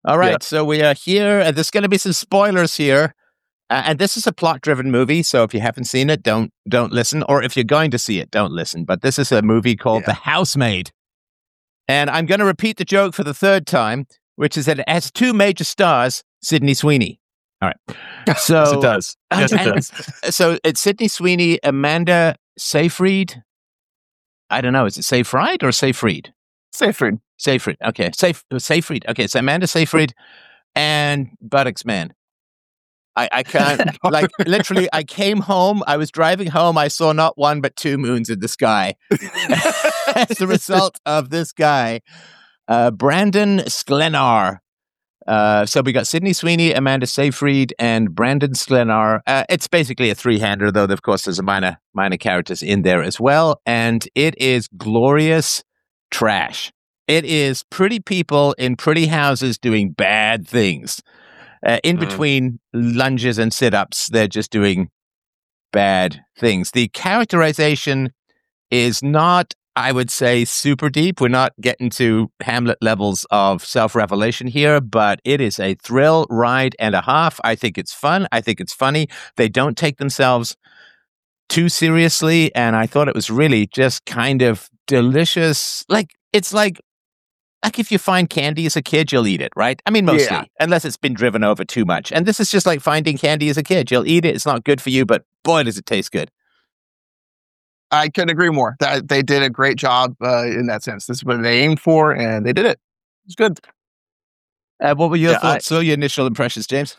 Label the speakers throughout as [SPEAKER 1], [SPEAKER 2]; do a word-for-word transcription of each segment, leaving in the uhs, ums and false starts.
[SPEAKER 1] All right,
[SPEAKER 2] Yeah.
[SPEAKER 1] so we are here, and there's going to be some spoilers here. Uh, and this is a plot-driven movie, so if you haven't seen it, don't don't listen. Or if you're going to see it, don't listen. But this is a movie called
[SPEAKER 2] Yeah.
[SPEAKER 1] The Housemaid. And I'm going to repeat the joke for the third time, which is that it has two major stars, Sydney Sweeney. All right. So,
[SPEAKER 2] Yes, it does. Yes, it
[SPEAKER 1] and-
[SPEAKER 2] does.
[SPEAKER 1] So it's Sydney Sweeney, Amanda Seyfried. I don't know. Is it Seyfried or Seyfried?
[SPEAKER 2] Seyfried.
[SPEAKER 1] Seyfried. Okay. Seyf- Seyfried. Okay. So Amanda Seyfried and Buttocks Man. I, I can't, like, literally, I came home, I was driving home, I saw not one but two moons in the sky. As a result of this guy, uh, Brandon Sklenar. Uh, so we got Sydney Sweeney, Amanda Seyfried, and Brandon Sklenar. Uh, it's basically a three-hander, though, of course, there's a minor, minor characters in there as well. And it is glorious trash. It is pretty people in pretty houses doing bad things. Uh, in
[SPEAKER 2] Mm.
[SPEAKER 1] between lunges and sit-ups, they're just doing bad things. The characterization is not, I would say, super deep. We're not getting to Hamlet levels of self-revelation here, but it is a thrill ride and a half. I think it's fun. I think it's funny. They don't take themselves too seriously, and I thought it was really just kind of delicious. Like, it's like Like if you find candy as a kid, you'll eat it, right? I mean, mostly,
[SPEAKER 2] Yeah.
[SPEAKER 1] unless it's been driven over too much. And this is just like finding candy as a kid. You'll eat it. It's not good for you, but boy, does it taste good.
[SPEAKER 2] I couldn't agree more. That they did a great job uh, in that sense. This is what they aimed for, and they did it. It's good.
[SPEAKER 1] Uh, what were your
[SPEAKER 2] Yeah,
[SPEAKER 1] thoughts? So your initial impressions, James?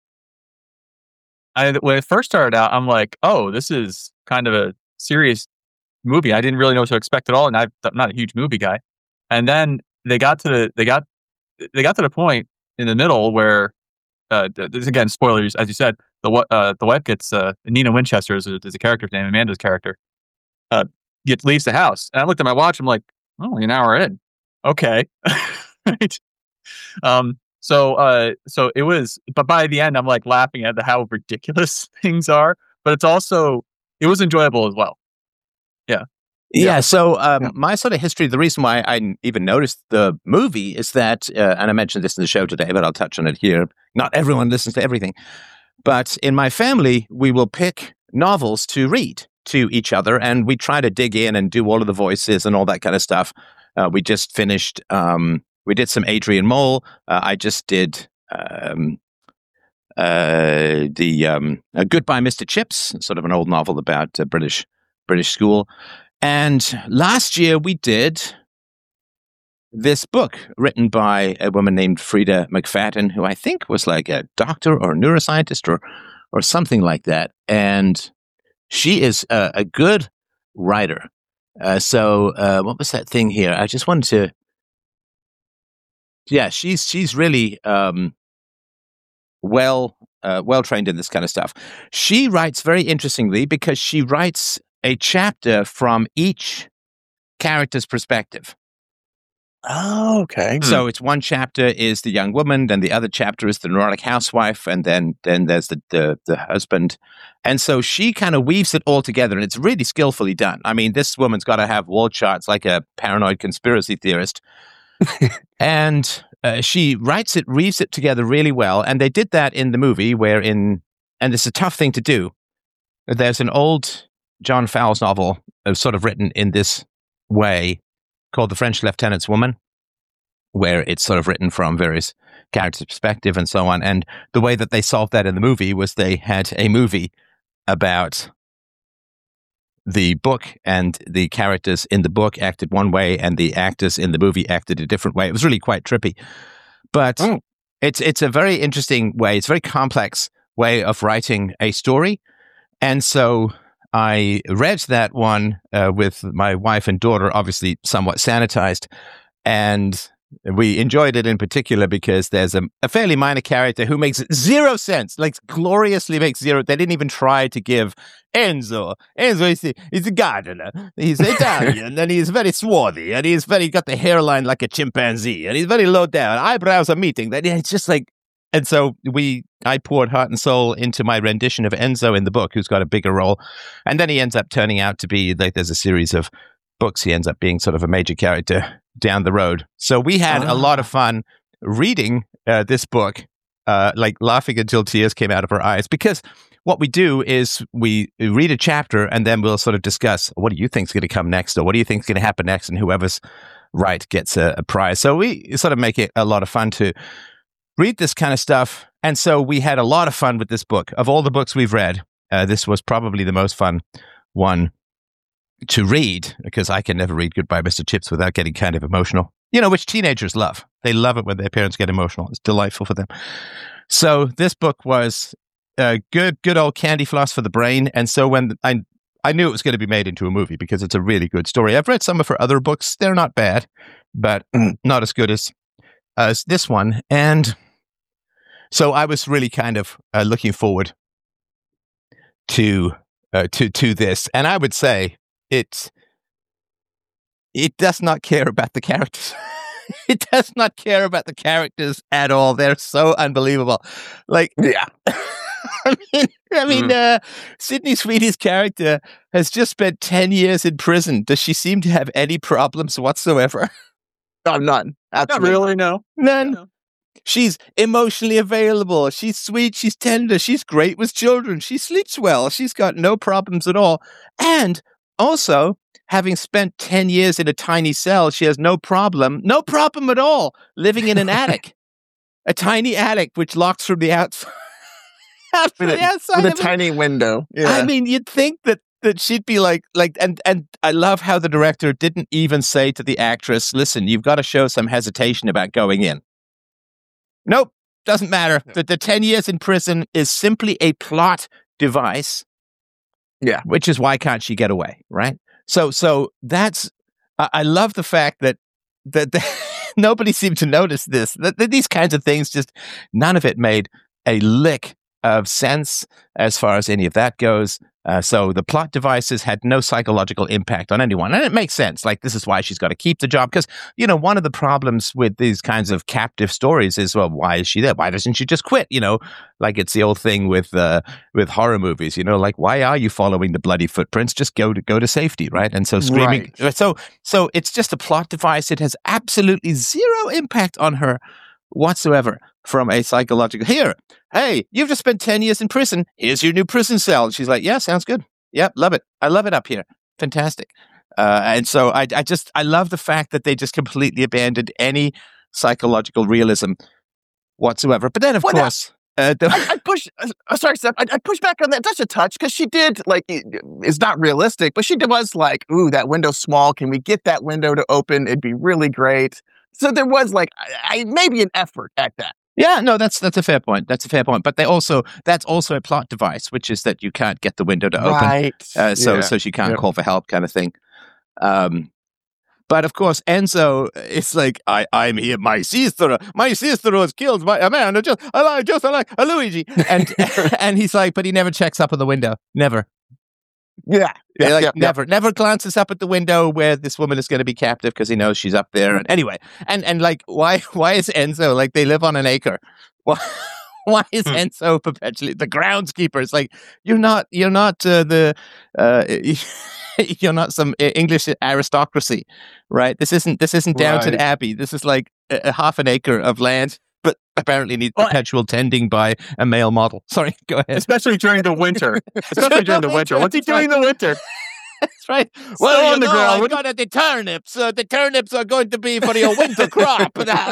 [SPEAKER 3] I when it first started out, I'm like, oh, this is kind of a serious movie. I didn't really know what to expect at all, and I've, I'm not a huge movie guy. And then they got to the they got they got to the point in the middle where, uh, this again spoilers, as you said, the wa- uh, the wife gets uh, Nina Winchester is a, is a character's name, Amanda's character, uh, gets leaves the house, and I looked at my watch. I'm like, oh, only an hour in. Okay, right. Um. So, uh, so it was, but by the end, I'm like laughing at the, how ridiculous things are. But it's also, it was enjoyable as well.
[SPEAKER 1] Yeah.
[SPEAKER 2] Yeah.
[SPEAKER 1] So um,
[SPEAKER 2] Yeah.
[SPEAKER 1] my sort of history, the reason why I n- even noticed the movie is that, uh, and I mentioned this in the show today, but I'll touch on it here. Not everyone listens to everything. But in my family, we will pick novels to read to each other, and we try to dig in and do all of the voices and all that kind of stuff. Uh, we just finished, um, we did some Adrian Mole. Uh, I just did um, uh, the um, uh, Goodbye, Mister Chips, sort of an old novel about uh, British British school. And last year we did this book written by a woman named Frida McFadden, who I think was like a doctor or a neuroscientist or or something like that. And she is a, a good writer. Uh, so uh, what was that thing here? I just wanted to. Yeah, she's she's really um, well uh, well trained in this kind of stuff. She writes very interestingly because she writes a chapter from each character's perspective.
[SPEAKER 2] Oh, okay.
[SPEAKER 1] So it's one chapter is the young woman, then the other chapter is the neurotic housewife, and then then there's the the, the husband. And so she kind of weaves it all together, and it's really skillfully done. I mean, this woman's got to have wall charts like a paranoid conspiracy theorist. And uh, she writes it, weaves it together really well. And they did that in the movie where in, and it's a tough thing to do. There's an old John Fowles novel uh, sort of written in this way called The French Lieutenant's Woman, where it's sort of written from various characters' perspective and so on. And the way that they solved that in the movie was they had a movie about the book, and the characters in the book acted one way and the actors in the movie acted a different way. It was really quite trippy. But
[SPEAKER 2] Oh.
[SPEAKER 1] it's it's a very interesting way. It's a very complex way of writing a story. And so I read that one uh, with my wife and daughter, obviously somewhat sanitized. And we enjoyed it in particular because there's a, a fairly minor character who makes zero sense, like gloriously makes zero. They didn't even try to give Enzo. Enzo is the, he's a gardener. He's Italian and he's very swarthy and he's very got the hairline like a chimpanzee and he's very low down. Eyebrows are meeting. That it's just like, and so we, I poured heart and soul into my rendition of Enzo in the book, who's got a bigger role, and then he ends up turning out to be like there's a series of books. He ends up being sort of a major character down the road. So we had
[SPEAKER 2] Ah.
[SPEAKER 1] a lot of fun reading uh, this book, uh, like laughing until tears came out of her eyes, because what we do is we read a chapter and then we'll sort of discuss, what do you think is going to come next, or what do you think is going to happen next, and whoever's right gets a, a prize. So we sort of make it a lot of fun to read this kind of stuff. And so we had a lot of fun with this book. Of all the books we've read, uh, this was probably the most fun one to read, because I can never read Goodbye, Mister Chips without getting kind of emotional. You know, which teenagers love. They love it when their parents get emotional. It's delightful for them. So this book was uh, good, good old candy floss for the brain. And so when I I knew it was going to be made into a movie, because it's a really good story. I've read some of her other books. They're not bad, but not as good as, as this one. And so I was really kind of uh, looking forward to uh, to to this. And I would say it it does not care about the characters. It does not care about the characters at all. They're so unbelievable. Like,
[SPEAKER 2] Yeah.
[SPEAKER 1] I mean, I mean, uh, Sydney Sweeney's character has just spent ten years in prison. Does she seem to have any problems whatsoever?
[SPEAKER 2] Oh, none.
[SPEAKER 3] Not
[SPEAKER 2] Absolutely.
[SPEAKER 3] really, no.
[SPEAKER 1] None.
[SPEAKER 3] No.
[SPEAKER 1] She's emotionally available. She's sweet. She's tender. She's great with children. She sleeps well. She's got no problems at all. And also, having spent ten years in a tiny cell, she has no problem, no problem at all, living in an attic. A tiny attic which locks from the outside.
[SPEAKER 2] With a,
[SPEAKER 1] the outside
[SPEAKER 2] with a
[SPEAKER 1] of it.
[SPEAKER 2] tiny window. Yeah.
[SPEAKER 1] I mean, you'd think that that she'd be like, like, and and I love how the director didn't even say to the actress, "Listen, you've got to show some hesitation about going in." Nope, doesn't matter.
[SPEAKER 2] No.
[SPEAKER 1] The, the ten years in prison is simply a plot device.
[SPEAKER 2] Yeah.
[SPEAKER 1] Which is why can't she get away, right? So, so that's. I, I love the fact that that, that nobody seemed to notice this. That, that these kinds of things, just none of it made a lick of sense as far as any of that goes. Uh, so the plot devices had no psychological impact on anyone. And it makes sense. Like, this is why she's got to keep the job. Because, you know, one of the problems with these kinds of captive stories is, well, why is she there? Why doesn't she just quit? You know, like it's the old thing with uh, with horror movies, you know, like, why are you following the bloody footprints? Just go to go to safety, right? And so screaming.
[SPEAKER 2] Right.
[SPEAKER 1] So, so it's just a plot device. It has absolutely zero impact on her whatsoever from a psychological. Here, hey, you've just spent ten years in prison. Here's your new prison cell. And she's like, yeah, sounds good. Yep, love it. I love it up here. Fantastic. Uh, and so I, I just, I love the fact that they just completely abandoned any psychological realism whatsoever. But then, of
[SPEAKER 2] Well, now-
[SPEAKER 1] course, uh, the,
[SPEAKER 2] I, I push. Uh, sorry, Steph. I, I push back on that just a touch, because she did like it- it's not realistic, but she did- was like, "Ooh, that window's small. Can we get that window to open? It'd be really great." So there was like, I, I maybe an effort at that.
[SPEAKER 1] yeah, no, that's that's a fair point. That's a fair point. But they also, that's also a plot device, which is that you can't get the window to open.
[SPEAKER 2] Right.
[SPEAKER 1] Uh, so
[SPEAKER 2] Yeah.
[SPEAKER 1] so she can't
[SPEAKER 2] Yep.
[SPEAKER 1] call for help, kind of thing. Um, but of course, Enzo, it's like, I I'm here. My sister, my sister was killed by a man just I like just like a Luigi, and and he's like, but he never checks up on the window, never.
[SPEAKER 2] Yeah.
[SPEAKER 1] He,
[SPEAKER 2] Yeah.
[SPEAKER 1] like
[SPEAKER 2] yeah, yeah.
[SPEAKER 1] never, never glances up at the window where this woman is going to be captive, because he knows she's up there. And anyway, and and like, why why is Enzo, like, they live on an acre? Why why is
[SPEAKER 3] Hmm.
[SPEAKER 1] Enzo perpetually the groundskeeper? It's like, you're not you're not uh, the uh, you're not some uh, English aristocracy, right? This isn't this isn't Downton
[SPEAKER 2] Right.
[SPEAKER 1] Abbey. This is like a, a half an acre of land, but apparently needs
[SPEAKER 3] Well,
[SPEAKER 1] perpetual tending by a male model. Sorry, go ahead.
[SPEAKER 3] especially during the winter. Especially during the winter. What's he
[SPEAKER 1] That's right.
[SPEAKER 3] doing in the winter?
[SPEAKER 1] That's right.
[SPEAKER 3] Still
[SPEAKER 1] Well,
[SPEAKER 3] on
[SPEAKER 1] you
[SPEAKER 3] the
[SPEAKER 1] know,
[SPEAKER 3] ground.
[SPEAKER 1] I've
[SPEAKER 3] What-
[SPEAKER 1] got the turnips. Uh, the turnips are going to be for your winter crop.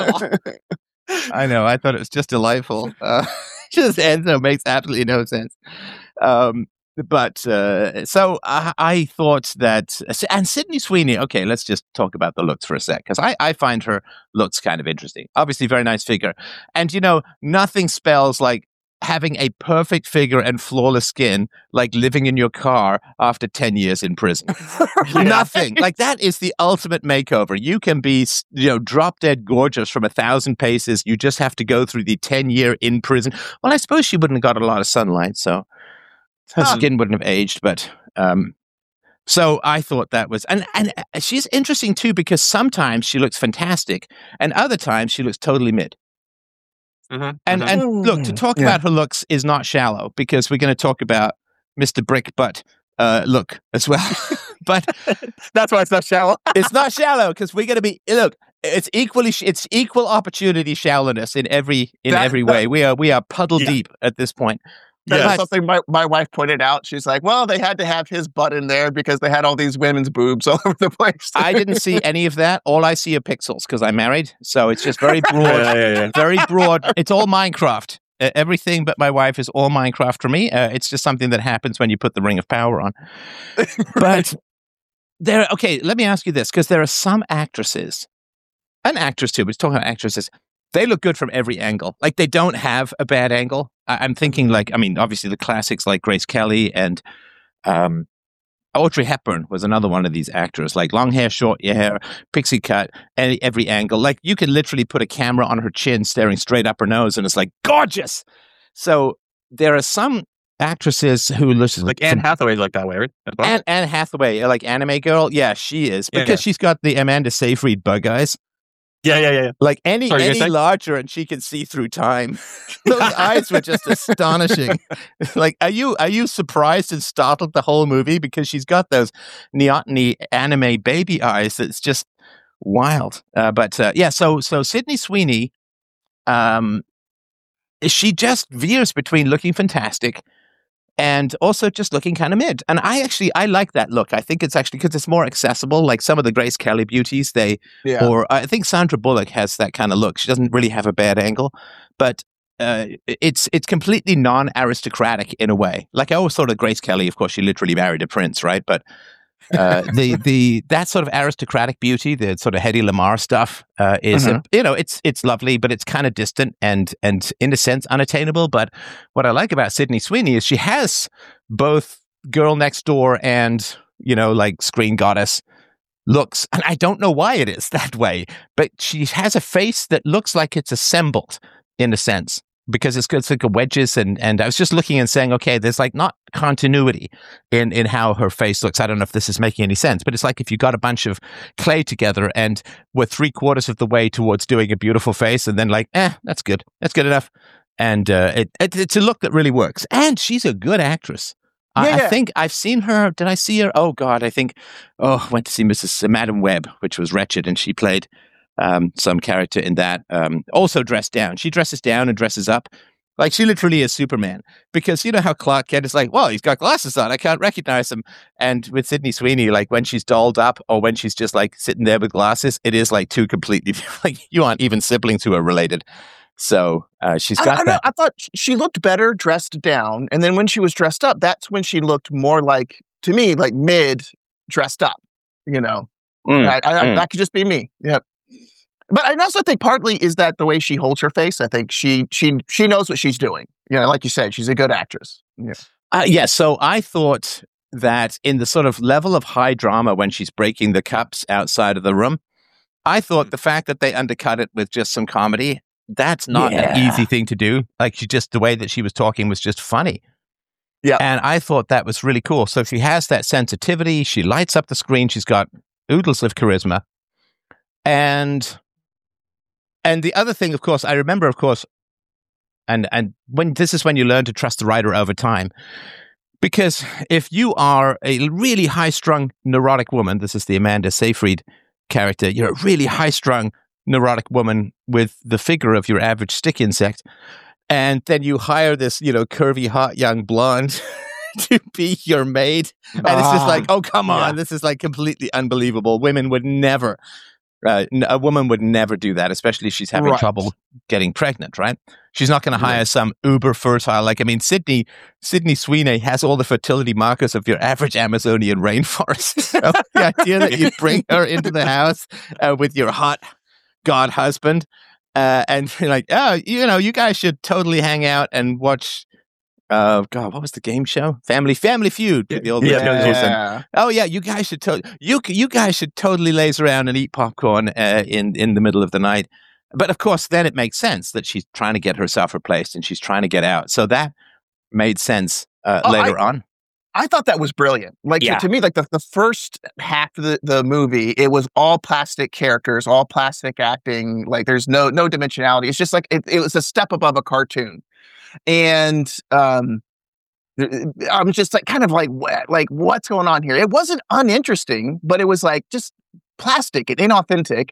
[SPEAKER 1] I know. I thought it was just delightful. Uh, just Enzo makes absolutely no sense. Um, but uh, so I, I thought that, and Sydney Sweeney. Okay, let's just talk about the looks for a sec, because I, I find her looks kind of interesting. Obviously, very nice figure, and you know, nothing spells like having a perfect figure and flawless skin like living in your car after ten years in prison. Nothing. Like, that is the ultimate makeover. You can be, you know, drop dead gorgeous from a thousand paces. You just have to go through the ten year in prison. Well, I suppose she wouldn't have got a lot of sunlight, so her
[SPEAKER 3] Huh.
[SPEAKER 1] skin wouldn't have aged. But um, so I thought that was, and and uh, she's interesting too, because sometimes she looks fantastic, and other times she looks totally mid.
[SPEAKER 3] Mhm,
[SPEAKER 1] And
[SPEAKER 3] mhm.
[SPEAKER 1] and look, to talk
[SPEAKER 2] Yeah.
[SPEAKER 1] about her looks is not shallow, because we're going to talk about Mister Brick Butt uh, look as well. But
[SPEAKER 3] That's why it's not shallow.
[SPEAKER 1] it's not shallow, because we're going to be, look, It's equally sh- it's equal opportunity shallowness in every in
[SPEAKER 2] That-
[SPEAKER 1] every
[SPEAKER 2] that-
[SPEAKER 1] way. We are we are puddle
[SPEAKER 3] Yeah.
[SPEAKER 1] deep at this point.
[SPEAKER 2] That's
[SPEAKER 3] Yes.
[SPEAKER 2] something my, my wife pointed out. She's like, well, they had to have his butt in there because they had all these women's boobs all over the place.
[SPEAKER 1] I didn't see any of that. All I see are pixels because I'm married. So it's just very broad,
[SPEAKER 3] Yeah, yeah, yeah.
[SPEAKER 1] very broad. It's all Minecraft. Uh, everything but my wife is all Minecraft for me. Uh, it's just something that happens when you put the Ring of Power on. But there, okay, let me ask you this, because there are some actresses, an actress too, but talking about actresses, they look good from every angle. Like they don't have a bad angle. I- I'm thinking like, I mean, obviously the classics like Grace Kelly and um, Audrey Hepburn was another one of these actors, like long hair, short hair, pixie cut, any, every angle. Like you can literally put a camera on her chin staring straight up her nose and it's like gorgeous. So there are some actresses who look
[SPEAKER 3] Like Anne Hathaway's like that way, right? As well?
[SPEAKER 1] Anne, Anne Hathaway, like anime girl. Yeah, she is.
[SPEAKER 3] Yeah,
[SPEAKER 1] Because
[SPEAKER 3] yeah.
[SPEAKER 1] she's got the Amanda Seyfried bug eyes.
[SPEAKER 3] yeah, yeah, yeah, yeah.
[SPEAKER 1] Like any
[SPEAKER 3] Sorry, you
[SPEAKER 1] any
[SPEAKER 3] gonna say?
[SPEAKER 1] larger and she can see through time. Those eyes were just astonishing. Like, are you are you surprised and startled the whole movie because she's got those neoteny anime baby eyes? That's just wild. Uh, but uh, yeah, so so Sydney Sweeney, um, she just veers between looking fantastic and also just looking kind of mid. And I actually I like that look. I think it's actually because it's more accessible. Like some of the Grace Kelly beauties, they
[SPEAKER 2] yeah.
[SPEAKER 1] or I think Sandra Bullock has that kind of look. She doesn't really have a bad angle, but uh, it's it's completely non-aristocratic in a way. Like I always thought of Grace Kelly. Of course, she literally married a prince, right? But uh, the the that sort of aristocratic beauty, the sort of Hedy Lamarr stuff, uh, is
[SPEAKER 2] Mhm.
[SPEAKER 1] uh, you know it's it's lovely, but it's kind of distant and and in a sense unattainable. But what I like about Sydney Sweeney is she has both Girl Next Door and you know like Screen Goddess looks, and I don't know why it is that way, but she has a face that looks like it's assembled in a sense because it's, it's like a wedges and and I was just looking and saying, okay, there's like not continuity in in how her face looks. I don't know if this is making any sense, but it's like if you got a bunch of clay together and we're three quarters of the way towards doing a beautiful face, and then like, eh, that's good, that's good enough, and uh, it, it it's a look that really works, and she's a good actress. I,
[SPEAKER 2] Yeah,
[SPEAKER 1] I
[SPEAKER 2] yeah.
[SPEAKER 1] think I've seen her. Did I see her? Oh God, I think. Oh, went to see Missus Madam Web, which was wretched, and she played um, some character in that. Um, also dressed down. She dresses down and dresses up. Like she literally is Superman. Because you know how Clark Kent is like, well, he's got glasses on. I can't recognize him. And with Sydney Sweeney, like when she's dolled up or when she's just like sitting there with glasses, it is like two completely like you aren't even siblings who are related. So uh, she's
[SPEAKER 2] I,
[SPEAKER 1] got
[SPEAKER 2] I,
[SPEAKER 1] that.
[SPEAKER 2] I thought sh- she looked better dressed down, and then when she was dressed up, that's when she looked more like, to me, like mid dressed up. You know,
[SPEAKER 1] Mm,
[SPEAKER 2] I, I,
[SPEAKER 1] mm.
[SPEAKER 2] that could just be me. Yep. But I also think partly is that the way she holds her face. I think she she she knows what she's doing. You know, like you said, she's a good actress. Yeah.
[SPEAKER 1] Uh, yeah, so I thought that in the sort of level of high drama when she's breaking the cups outside of the room, I thought the fact that they undercut it with just some comedy, that's not an
[SPEAKER 2] Yeah.
[SPEAKER 1] easy thing to do. Like she just, the way that she was talking was just funny.
[SPEAKER 2] Yeah.
[SPEAKER 1] And I thought that was really cool. So she has that sensitivity. She lights up the screen. She's got oodles of charisma. And and the other thing, of course, I remember, of course, and and when this is when you learn to trust the writer over time. Because if you are a really high-strung neurotic woman, this is the Amanda Seyfried character, you're a really high-strung neurotic woman with the figure of your average stick insect, and then you hire this, you know, curvy, hot young blonde to be your maid, and it's just
[SPEAKER 2] Ah,
[SPEAKER 1] like, oh, come on,
[SPEAKER 2] yeah.
[SPEAKER 1] this is like completely unbelievable. Women would never, uh, n- a woman would never do that, especially if she's having
[SPEAKER 2] Right.
[SPEAKER 1] trouble getting pregnant, right? She's not going to hire
[SPEAKER 2] Right.
[SPEAKER 1] some uber fertile, like, I mean, Sydney, Sydney Sweeney has all the fertility markers of your average Amazonian rainforest. So the idea that you bring her into the house uh, with your hot god husband, uh, and you're like, oh, you know, you guys should totally hang out and watch. Uh, God, what was the game show? Family Family Feud. The old
[SPEAKER 3] Yeah,
[SPEAKER 1] British
[SPEAKER 3] yeah,
[SPEAKER 1] person.
[SPEAKER 2] Yeah.
[SPEAKER 1] Oh yeah, you guys should to- you c- you guys should totally laze around and eat popcorn uh, in in the middle of the night. But of course, then it makes sense that she's trying to get herself replaced and she's trying to get out. So that made sense uh,
[SPEAKER 2] Oh,
[SPEAKER 1] later on.
[SPEAKER 2] I thought that was brilliant. Like to-
[SPEAKER 1] Yeah.
[SPEAKER 2] to me, like the, the first half of the, the movie, it was all plastic characters, all plastic acting. Like there's no no dimensionality. It's just like it, it was a step above a cartoon. And um I'm just like kind of like what like what's going on here? It wasn't uninteresting, but it was like just plastic and inauthentic.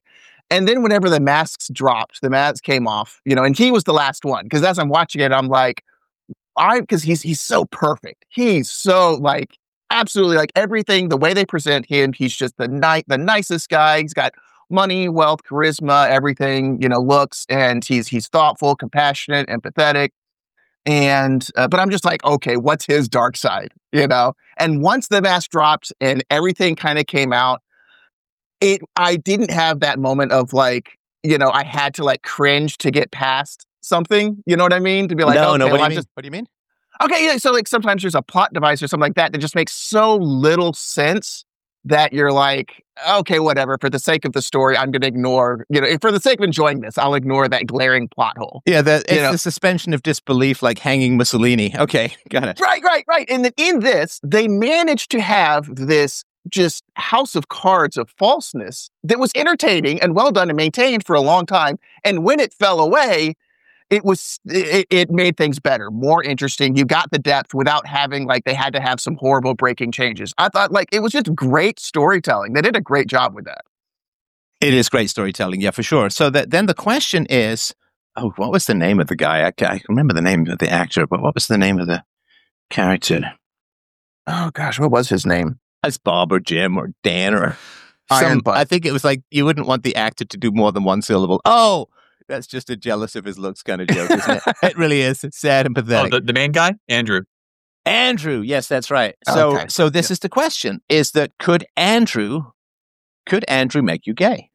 [SPEAKER 2] And then whenever the masks dropped, the masks came off, you know, and he was the last one. Because as I'm watching it, I'm like, I because he's he's so perfect. He's so like absolutely like everything. The way they present him, he's just the ni- the nicest guy. He's got money, wealth, charisma, everything, you know, looks, and he's he's thoughtful, compassionate, empathetic. And uh, but I'm just like, okay, what's his dark side, you know? And once the mask dropped and everything kind of came out, it I didn't have that moment of like, you know, I had to like cringe to get past something. You know what I mean? To be like,
[SPEAKER 1] no,
[SPEAKER 2] okay,
[SPEAKER 1] no. What
[SPEAKER 2] well,
[SPEAKER 1] do you
[SPEAKER 2] I'm
[SPEAKER 1] mean?
[SPEAKER 2] just
[SPEAKER 1] What do you mean?
[SPEAKER 2] okay. Yeah, so like sometimes there's a plot device or something like that that just makes so little sense that you're like, okay, whatever. For the sake of the story, I'm going to ignore. You know, for the sake of enjoying this, I'll ignore that glaring plot hole.
[SPEAKER 1] Yeah, the, it's
[SPEAKER 2] You know?
[SPEAKER 1] the suspension of disbelief, like hanging Mussolini. Okay, got it.
[SPEAKER 2] Right, right, right. And then in this, they managed to have this just house of cards of falseness that was entertaining and well done and maintained for a long time. And when it fell away, it was it, it made things better, more interesting. You got the depth without having like they had to have some horrible breaking changes. I thought like it was just great storytelling. They did a great job with that.
[SPEAKER 1] It is great storytelling, yeah, for sure. So that then the question is, oh, what was the name of the guy? I, I remember the name of the actor, but what was the name of the character?
[SPEAKER 2] Oh gosh, what was his name?
[SPEAKER 1] As Bob or Jim or Dan or
[SPEAKER 2] Iron
[SPEAKER 1] some.
[SPEAKER 2] Butt.
[SPEAKER 1] I think it was like you wouldn't want the actor to do more than one syllable. Oh, that's just a jealous of his looks kind of joke, isn't it? It really is. It's sad and
[SPEAKER 3] Oh,
[SPEAKER 1] pathetic.
[SPEAKER 3] the, the main guy, Andrew.
[SPEAKER 1] Andrew, yes, that's right. So,
[SPEAKER 2] Okay.
[SPEAKER 1] so this is the question: is that could Andrew, could Andrew make you gay?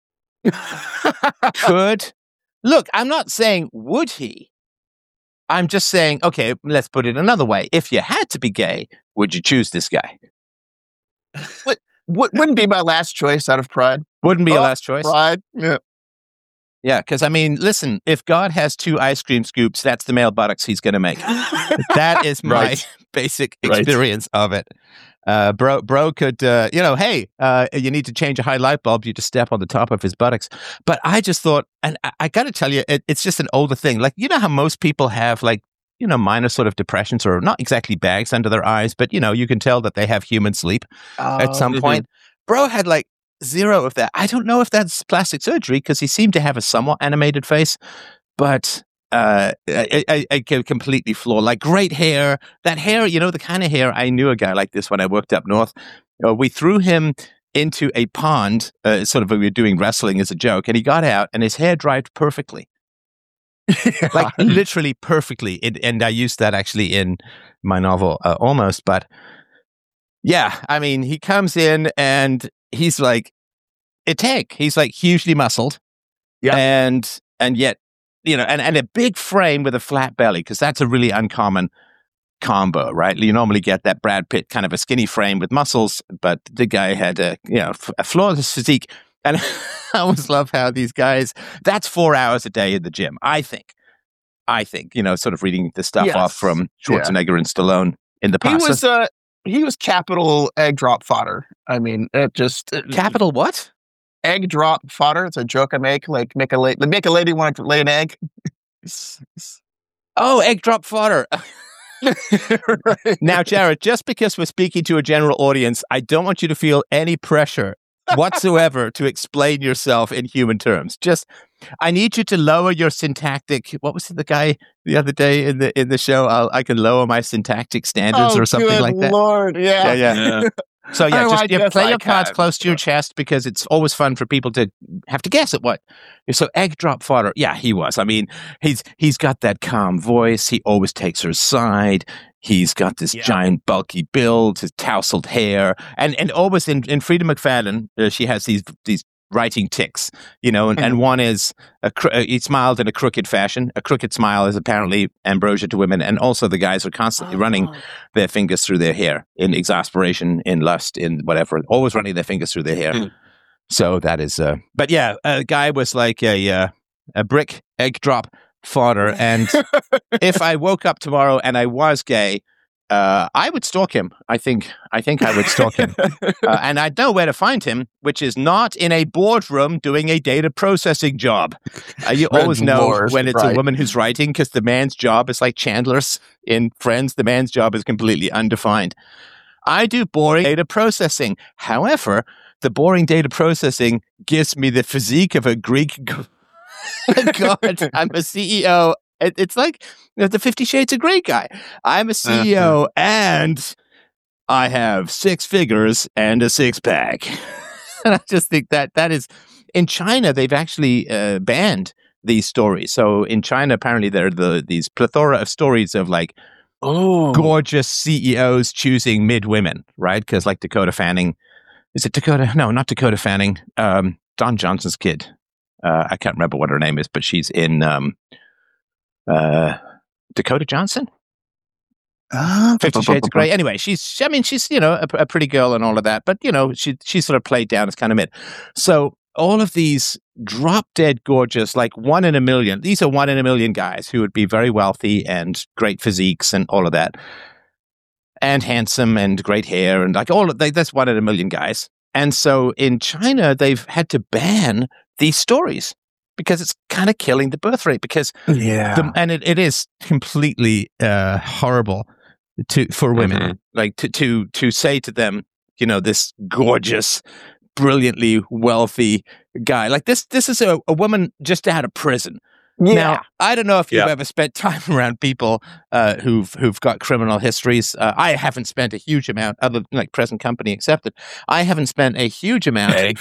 [SPEAKER 1] Could look? I'm not saying would he. I'm just saying, okay, let's put it another way. If you had to be gay, would you choose this guy?
[SPEAKER 2] What wouldn't be my last choice out of pride?
[SPEAKER 1] Wouldn't be
[SPEAKER 2] Oh,
[SPEAKER 1] your last choice.
[SPEAKER 2] Pride. Yeah.
[SPEAKER 1] Yeah, because I mean, listen, if God has two ice cream scoops, that's the male buttocks he's going to make. That is my
[SPEAKER 3] Right.
[SPEAKER 1] basic
[SPEAKER 3] Right.
[SPEAKER 1] experience of it. Uh, bro, bro could, uh, you know, hey, uh, you need to change a high light bulb. You just step on the top of his buttocks. But I just thought, and I, I got to tell you, it, it's just an older thing. Like, you know how most people have like, you know, minor sort of depressions or not exactly bags under their eyes, but you know, you can tell that they have human sleep at some
[SPEAKER 3] mhm.
[SPEAKER 1] point. Bro had like zero of that. I don't know if that's plastic surgery because he seemed to have a somewhat animated face, but uh, I, I, I completely flawed. Like great hair, that hair, you know, the kind of hair. I knew a guy like this when I worked up north. Uh, we threw him into a pond, uh, sort of we were doing wrestling as a joke, and he got out and his hair dried perfectly. Like literally perfectly. It, and I used that actually in my novel uh, almost, but yeah, I mean, he comes in and he's like a tank. He's like hugely muscled.
[SPEAKER 2] Yeah.
[SPEAKER 1] And, and yet, you know, and, and a big frame with a flat belly, because that's a really uncommon combo, right? You normally get that Brad Pitt kind of a skinny frame with muscles, but the guy had a, you know, a flawless physique. And I always love how these guys, that's four hours a day in the gym, I think. I think, you know, sort of reading the stuff
[SPEAKER 2] Yes.
[SPEAKER 1] off from
[SPEAKER 2] Yeah.
[SPEAKER 1] Schwarzenegger and Stallone in the
[SPEAKER 2] He
[SPEAKER 1] past.
[SPEAKER 2] was uh he was capital egg drop fodder. I mean, it just
[SPEAKER 1] Capital what?
[SPEAKER 2] egg drop fodder. It's a joke I make. Like make a lady, make a lady want to lay an egg.
[SPEAKER 1] Oh, egg drop fodder.
[SPEAKER 2] Right.
[SPEAKER 1] Now, Jared, just because we're speaking to a general audience, I don't want you to feel any pressure whatsoever to explain yourself in human terms. Just, I need you to lower your syntactic. What was it, the guy the other day in the in the show? I'll, I can lower my syntactic standards
[SPEAKER 2] Oh,
[SPEAKER 1] or something
[SPEAKER 2] good
[SPEAKER 1] like that.
[SPEAKER 2] Lord, yeah.
[SPEAKER 1] Yeah, yeah.
[SPEAKER 3] Yeah.
[SPEAKER 1] So yeah,
[SPEAKER 2] Oh,
[SPEAKER 1] just
[SPEAKER 2] I
[SPEAKER 1] yeah,
[SPEAKER 2] guess
[SPEAKER 1] play
[SPEAKER 2] I
[SPEAKER 1] your cards
[SPEAKER 2] can.
[SPEAKER 1] close to your chest because it's always fun for people to have to guess at what. So egg drop fodder. Yeah, he was. I mean, he's he's got that calm voice. He always takes her side. He's got this
[SPEAKER 2] Yeah.
[SPEAKER 1] giant, bulky build, his tousled hair, and and always in, in Frida McFadden, uh, she has these these writing tics, you know, and, and one is a cr- uh, he smiled in a crooked fashion. A crooked smile is apparently ambrosia to women, and also the guys are constantly running their fingers through their hair in exasperation, in lust, in whatever, always running their fingers through their hair.
[SPEAKER 3] Mm.
[SPEAKER 1] So that is, uh, but yeah, a guy was like a uh, a brick egg drop fodder, and if I woke up tomorrow and I was gay, uh, I would stalk him. I think I think I would stalk him, uh, and I'd know where to find him, which is not in a boardroom doing a data processing job. Uh, you
[SPEAKER 2] Good
[SPEAKER 1] always know
[SPEAKER 2] Lord,
[SPEAKER 1] when it's
[SPEAKER 2] right.
[SPEAKER 1] a woman who's writing, because the man's job is like Chandler's in Friends. The man's job is completely undefined. I do boring data processing. However, the boring data processing gives me the physique of a Greek god. I'm a C E O. It, it's like you know, the Fifty Shades of Grey guy. I'm a C E O, uh-huh. and I have six figures and a six pack. And I just think that that is in China. They've actually uh, banned these stories. So in China, apparently there are the these plethora of stories of like oh. gorgeous C E Os choosing mid women, right? Because like Dakota Fanning, is it Dakota? No, not Dakota Fanning. Um, Don Johnson's kid. Uh, I can't remember what her name is, but she's in um, uh, Dakota Johnson. Uh, Fifty Shades of Grey. Anyway, she's, I mean, she's, you know, a, a pretty girl and all of that, but, you know, she, she's sort of played down as kind of mid. So all of these drop dead gorgeous, like one in a million, these are one in a million guys who would be very wealthy and great physiques and all of that, and handsome and great hair and like all of that. That's one in a million guys. And so in China, they've had to ban these stories because it's kind of killing the birth rate because
[SPEAKER 2] yeah
[SPEAKER 1] the, and it, it is completely uh horrible to for women mm-hmm. like to to to say to them, you know, this gorgeous, brilliantly wealthy guy like this this is a, a woman just out of prison.
[SPEAKER 2] Yeah.
[SPEAKER 1] Now, I don't know if you've
[SPEAKER 3] yeah.
[SPEAKER 1] ever spent time around people uh, who've who've got criminal histories. Uh, I haven't spent a huge amount, other than like present company accepted. I haven't spent a huge amount.
[SPEAKER 3] Okay.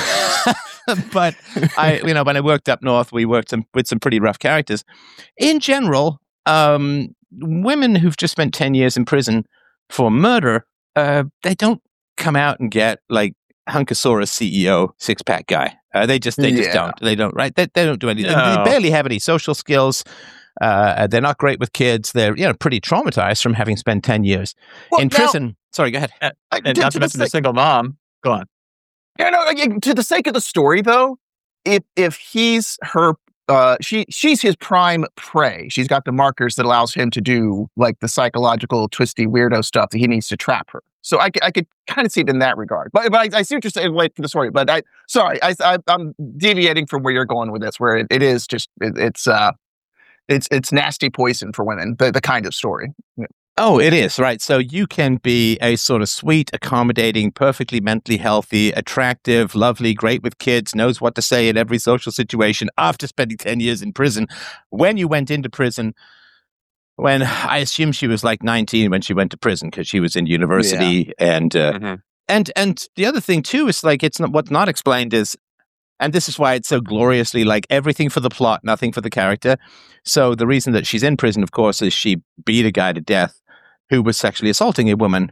[SPEAKER 1] But I, you know, when I worked up north, we worked some, with some pretty rough characters. In general, um, women who've just spent ten years in prison for murder, uh, they don't come out and get like Hunkosaurus C E O six pack guy. Uh, they just they just
[SPEAKER 2] yeah.
[SPEAKER 1] don't. They don't. Right? They, they don't do anything.
[SPEAKER 3] No.
[SPEAKER 1] They barely have any social skills. Uh, they're not great with kids. They're you know pretty traumatized from having spent ten years
[SPEAKER 2] well,
[SPEAKER 1] in
[SPEAKER 2] now,
[SPEAKER 1] prison. Sorry, go ahead.
[SPEAKER 3] And,
[SPEAKER 2] I,
[SPEAKER 3] and
[SPEAKER 2] to,
[SPEAKER 3] not
[SPEAKER 2] to
[SPEAKER 3] to mention
[SPEAKER 2] the
[SPEAKER 3] the single mom. Go on.
[SPEAKER 2] You know, to the sake of the story, though, if if he's her, uh, she she's his prime prey. She's got the markers that allows him to do like the psychological, twisty, weirdo stuff that he needs to trap her. So I, I could kind of see it in that regard. But, but I, I see what you're saying. Wait for the story. But I sorry, I, I I'm deviating from where you're going with this. Where it, it is just it, it's uh it's it's nasty poison for women. The the kind of story. Yeah.
[SPEAKER 1] Oh, it is, right. So you can be a sort of sweet, accommodating, perfectly mentally healthy, attractive, lovely, great with kids, knows what to say in every social situation after spending ten years in prison. When you went into prison, when I assume she was like nineteen when she went to prison because she was in university. Yeah. And, uh, mm-hmm. and, and the other thing too is like, it's not, what's not explained is, and this is why it's so gloriously like everything for the plot, nothing for the character. So the reason that she's in prison, of course, is she beat a guy to death who was sexually assaulting a woman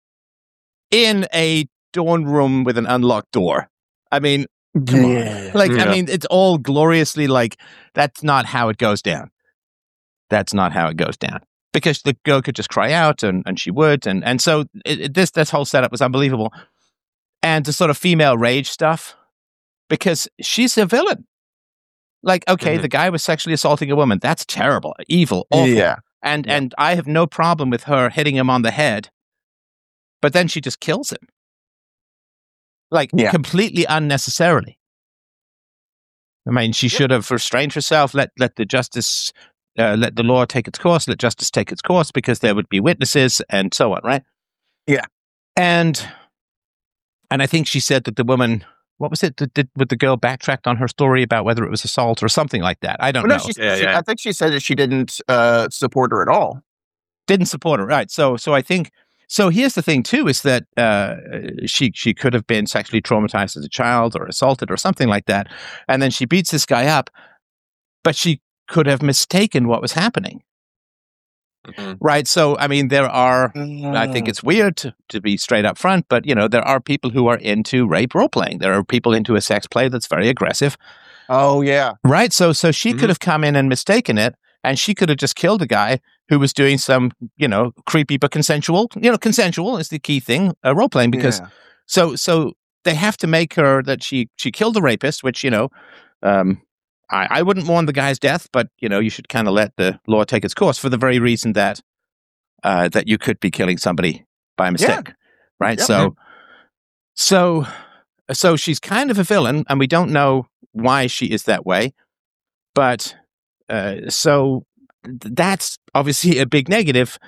[SPEAKER 1] in a dorm room with an unlocked door. I mean, come yeah. on. Like, yeah. I mean, it's all gloriously like, that's not how it goes down. That's not how it goes down. Because the girl could just cry out, and, and she would. And, and so it, it, this, this whole setup was unbelievable. And the sort of female rage stuff, because she's a villain. Like, okay, mm-hmm. the guy was sexually assaulting a woman. That's terrible, evil, awful.
[SPEAKER 2] Yeah.
[SPEAKER 1] And
[SPEAKER 2] yeah.
[SPEAKER 1] and I have no problem with her hitting him on the head, but then she just kills him. Like, yeah. completely unnecessarily. I mean, she yep. should have restrained herself, let let the justice, uh, let the law take its course, let justice take its course, because there would be witnesses and so on, right?
[SPEAKER 2] Yeah.
[SPEAKER 1] And and I think she said that the woman... What was it? Did, did would the girl backtracked on her story about whether it was assault or something like that? I don't well,
[SPEAKER 2] know.
[SPEAKER 1] No,
[SPEAKER 2] she, yeah, she, yeah. I think she said that she didn't uh, support her at all.
[SPEAKER 1] Didn't support her, right? So, so I think. So here's the thing too: is that uh, she she could have been sexually traumatized as a child or assaulted or something like that, and then she beats this guy up, but she could have mistaken what was happening. Mm-hmm. Right. So, I mean, there are, mm. I think it's weird to, to be straight up front, but, you know, there are people who are into rape role playing. There are people into a sex play that's very aggressive.
[SPEAKER 2] Oh, yeah.
[SPEAKER 1] Right. So, so she
[SPEAKER 2] mm-hmm.
[SPEAKER 1] could have come in and mistaken it, and she could have just killed a guy who was doing some, you know, creepy but consensual, you know, consensual is the key thing, uh, role playing, because yeah. so, so they have to make her that she, she killed the rapist, which, you know, um, I, I wouldn't mourn the guy's death, but, you know, you should kind of let the law take its course for the very reason that uh, that you could be killing somebody by mistake, yeah. right? Yep. So, so, so she's kind of a villain, and we don't know why she is that way. But uh, so th- that's obviously a big negative.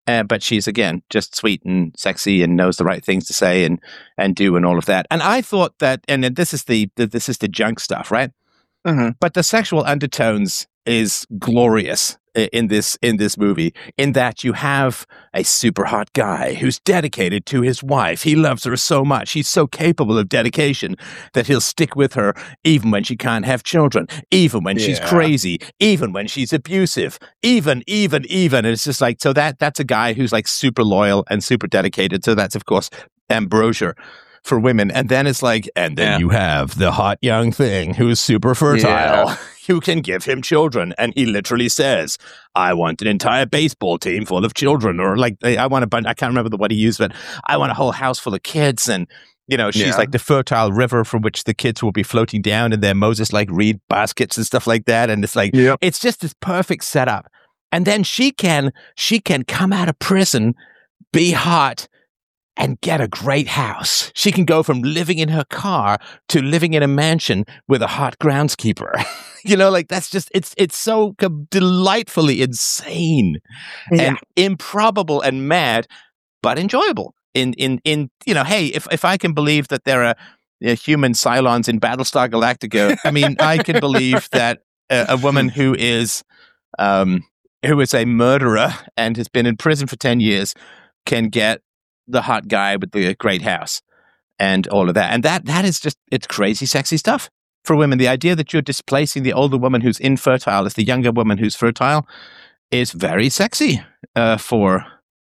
[SPEAKER 1] Uh, but she's, again, just sweet and sexy and knows the right things to say and, and do and all of that. And I thought that, and then this is the, the this is the junk stuff, right?
[SPEAKER 2] Mm-hmm.
[SPEAKER 1] But the sexual undertones is glorious in this in this movie, in that you have a super hot guy who's dedicated to his wife. He loves her so much. He's so capable of dedication that he'll stick with her even when she can't have children, even when she's
[SPEAKER 2] Yeah.
[SPEAKER 1] crazy, even when she's abusive, even, even, even. And it's just like, so that that's a guy who's like super loyal and super dedicated. So that's, of course, ambrosia for women. And then it's like, and then
[SPEAKER 3] Yeah.
[SPEAKER 1] you have the hot young thing who's super fertile,
[SPEAKER 2] Yeah.
[SPEAKER 1] who can give him children. And he literally says, I want an entire baseball team full of children, or like, I want a bunch, I can't remember the what he used, but I want a whole house full of kids. And, you know, she's
[SPEAKER 2] Yeah.
[SPEAKER 1] like the fertile river from which the kids will be floating down in their Moses like reed baskets and stuff like that. And it's like,
[SPEAKER 2] Yep.
[SPEAKER 1] it's just this perfect setup. And then she can, she can come out of prison, be hot, and get a great house. She can go from living in her car to living in a mansion with a hot groundskeeper. You know, like that's just, it's it's so delightfully insane
[SPEAKER 2] Yeah.
[SPEAKER 1] and improbable and mad, but enjoyable. In, in, in you know, hey, if, if I can believe that there are uh, human Cylons in Battlestar Galactica, I mean, I can believe that a, a woman who is, um, who is a murderer and has been in prison for ten years can get the hot guy with the great house and all of that. And that that is just, it's crazy sexy stuff for women. The idea that you're displacing the older woman who's infertile as the younger woman who's fertile is very sexy uh, for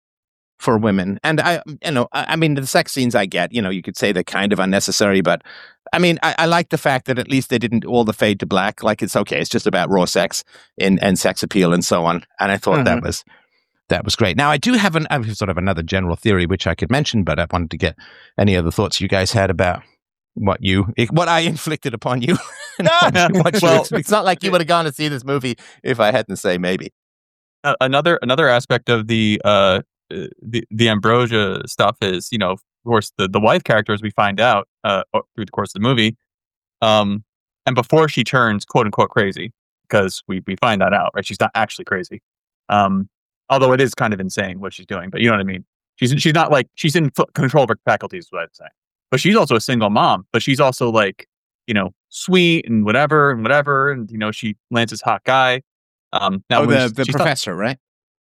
[SPEAKER 1] for women. And I, you know, I, I mean, the sex scenes I get, you know, you could say they're kind of unnecessary, but I mean, I, I like the fact that at least they didn't all the fade to black. Like, it's okay. It's just about raw sex and, and sex appeal and so on. And I thought that
[SPEAKER 2] Mhm.
[SPEAKER 1] was that was great. Now, I do have an I have sort of another general theory which I could mention, but I wanted to get any other thoughts you guys had about what you what I inflicted upon you. And what you- what you
[SPEAKER 3] Well-
[SPEAKER 1] ex- it's not like you would have gone to see this movie if I hadn't say maybe.
[SPEAKER 3] Uh, another another aspect of the uh uh, the the ambrosia stuff is, you know, of course, the the wife character, as we find out uh o- through the course of the movie, um and before she turns quote unquote crazy, because we we find that out, right? She's not actually crazy, um although it is kind of insane what she's doing, but you know what I mean. She's she's not like she's in f- control of her faculties, is what I'd say. But she's also a single mom, but she's also like, you know, sweet and whatever and whatever, and you know, she lands this hot guy. Um, now
[SPEAKER 1] Oh,
[SPEAKER 3] when
[SPEAKER 1] the,
[SPEAKER 3] she's-
[SPEAKER 1] the
[SPEAKER 3] she's not-
[SPEAKER 1] professor, right?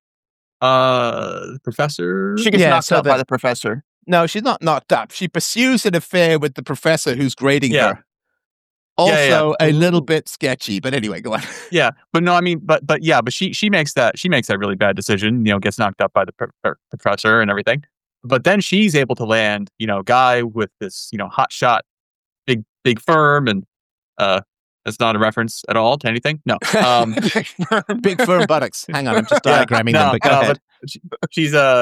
[SPEAKER 3] uh, the professor.
[SPEAKER 2] She gets
[SPEAKER 1] Yeah,
[SPEAKER 2] knocked
[SPEAKER 1] so
[SPEAKER 2] out by
[SPEAKER 1] the-
[SPEAKER 2] the professor.
[SPEAKER 1] No, she's not knocked up. She pursues an affair with the professor who's grading
[SPEAKER 3] Yeah.
[SPEAKER 1] her. Also,
[SPEAKER 3] Yeah, yeah, yeah.
[SPEAKER 1] a little bit sketchy, but anyway, go on.
[SPEAKER 3] Yeah, but no, I mean, but but yeah, but she she makes that she makes that really bad decision. You know, gets knocked up by the pro- pro- professor and everything. But then she's able to land, you know, guy with this, you know, hot shot, big big firm, and uh, that's not a reference at all to anything. No, um,
[SPEAKER 1] Big firm buttocks. Hang on, I'm just
[SPEAKER 3] Yeah,
[SPEAKER 1] diagramming
[SPEAKER 3] no,
[SPEAKER 1] them, but go
[SPEAKER 3] no,
[SPEAKER 1] ahead.
[SPEAKER 3] but she, she's uh,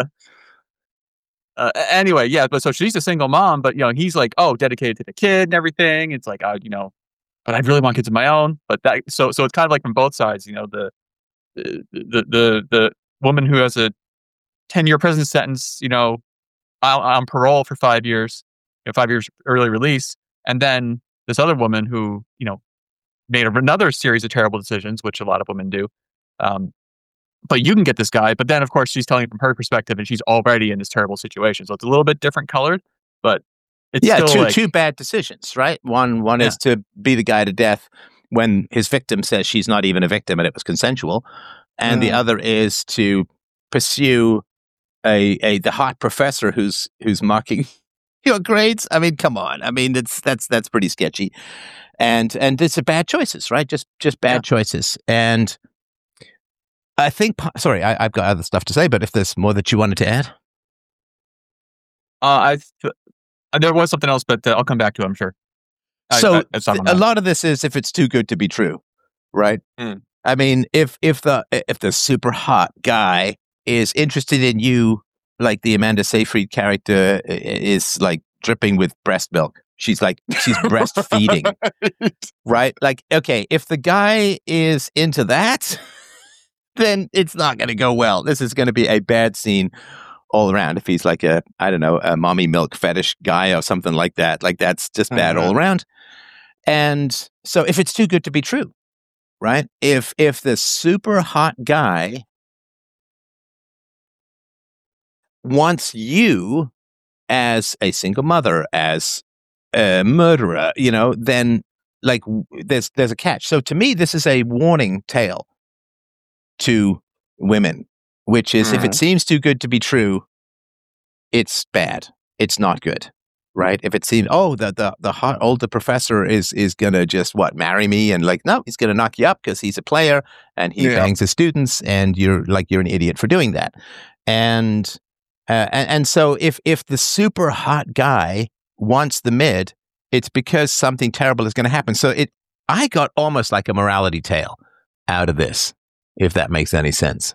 [SPEAKER 3] uh anyway, yeah, but so she's a single mom, but you know, he's like, oh, dedicated to the kid and everything. It's like, uh, you know, but I really want kids of my own. But that, so so it's kind of like from both sides, you know, the the the the, the woman who has a ten year prison sentence, you know, on, on parole for five years, you know, five years early release, and then this other woman who, you know, made another series of terrible decisions, which a lot of women do. Um, but you can get this guy, but then of course she's telling it from her perspective, and she's already in this terrible situation, so it's a little bit different colored, but it's
[SPEAKER 1] Yeah,
[SPEAKER 3] still
[SPEAKER 1] two
[SPEAKER 3] like,
[SPEAKER 1] two bad decisions, right? One one
[SPEAKER 3] Yeah.
[SPEAKER 1] is to be the guy to death when his victim says she's not even a victim and it was consensual, and the
[SPEAKER 2] Mm.
[SPEAKER 1] other is to pursue a a the hot professor who's who's mocking your grades. I mean, come on. I mean, that's that's that's pretty sketchy, and and it's a bad choices, right? Just just bad
[SPEAKER 3] Yeah.
[SPEAKER 1] choices, and I think. po- Sorry, I, I've got other stuff to say, but if there's more that you wanted to add.
[SPEAKER 3] uh, I th- uh, there was something else, but uh, I'll come back to it, I'm sure. I-
[SPEAKER 1] So
[SPEAKER 3] I- it's on my
[SPEAKER 1] th- a
[SPEAKER 3] mind.
[SPEAKER 1] lot of this is if it's too good to be true, right?
[SPEAKER 3] Mm.
[SPEAKER 1] I mean, if if the if the super hot guy is interested in you, like the Amanda Seyfried character i- is like dripping with breast milk. She's like she's breastfeeding, right? Like, okay, if the guy is into that, then it's not going to go well. This is going to be a bad scene all around. If he's like a, I don't know, a mommy milk fetish guy or something like that, like that's just bad all
[SPEAKER 2] Mhm.
[SPEAKER 1] around. And so if it's too good to be true, right? If if the super hot guy wants you as a single mother, as a murderer, you know, then like w- there's there's a catch. So to me, this is a warning tale to women, which is if it
[SPEAKER 2] Mhm.
[SPEAKER 1] seems too good to be true, it's bad. It's not good, right? If it seems, oh, the the the hot older professor is is gonna just what marry me, and like no, he's gonna knock you up because he's a player and he
[SPEAKER 2] Yeah.
[SPEAKER 1] bangs his students, and you're like you're an idiot for doing that, and uh, and, and so if if the super hot guy wants the mid, it's because something terrible is going to happen. So it, I got almost like a morality tale out of this, if that makes any sense.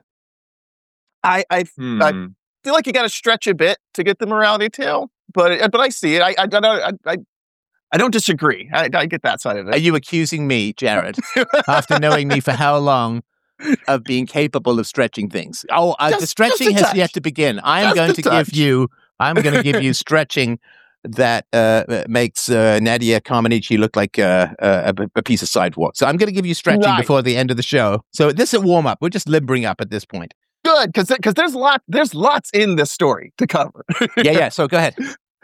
[SPEAKER 2] I, I, I
[SPEAKER 3] Hmm.
[SPEAKER 2] feel like you got to stretch a bit to get the morality tale, but but I see it. I I don't I, I, I don't disagree. I, I get that side of
[SPEAKER 1] Are
[SPEAKER 2] it.
[SPEAKER 1] you accusing me, Jared, after knowing me for how long, of being capable of stretching things? Oh, uh, the
[SPEAKER 2] Just-
[SPEAKER 1] stretching
[SPEAKER 2] just a
[SPEAKER 1] has
[SPEAKER 2] touch.
[SPEAKER 1] yet to begin. I am
[SPEAKER 2] Just
[SPEAKER 1] going
[SPEAKER 2] a
[SPEAKER 1] to
[SPEAKER 2] touch.
[SPEAKER 1] give you. I'm going to give you stretching that uh, uh, makes uh, Nadia Comaneci look like uh, uh, a, a piece of sidewalk. So I'm going to give you stretching
[SPEAKER 2] Right.
[SPEAKER 1] before the end of the show. So this is a warm up. We're just limbering up at this point.
[SPEAKER 2] Good, because because there's lot there's lots in this story to cover.
[SPEAKER 1] Yeah, yeah. So go ahead.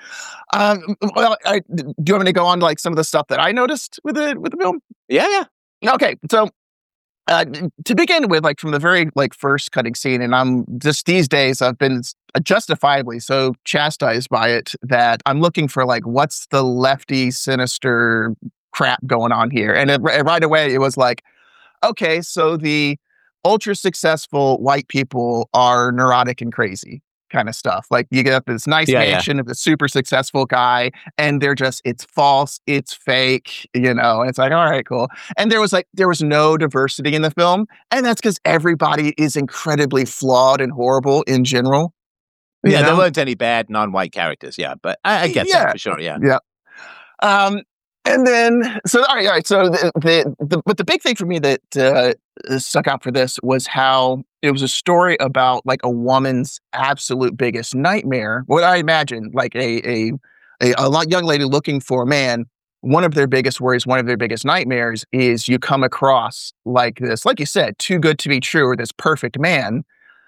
[SPEAKER 2] Um, well, I, do you want me to go on to, like some of the stuff that I noticed with the with the film?
[SPEAKER 1] Yeah, yeah.
[SPEAKER 2] Okay, so uh, to begin with, like from the very like first cutting scene, and I'm just these days I've been justifiably so chastised by it that I'm looking for like what's the lefty sinister crap going on here, and it, right away it was like, okay, so the ultra successful white people are neurotic and crazy kind of stuff. Like you get this nice
[SPEAKER 1] Yeah, yeah.
[SPEAKER 2] mansion of the super successful guy, and they're just it's false, it's fake, you know. And it's like, all right, cool. And there was like there was no diversity in the film, and that's because everybody is incredibly flawed and horrible in general. you
[SPEAKER 1] Yeah, there
[SPEAKER 2] know?
[SPEAKER 1] weren't any bad non-white characters. Yeah, but I, I get
[SPEAKER 2] Yeah.
[SPEAKER 1] that for sure. Yeah.
[SPEAKER 2] Um, and then, so all right, all right. So the the, the but the big thing for me that uh, stuck out for this was how it was a story about like a woman's absolute biggest nightmare. What I imagine, like a a a, a lot young lady looking for a man. One of their biggest worries, one of their biggest nightmares, is you come across like this, like you said, too good to be true, or this perfect man,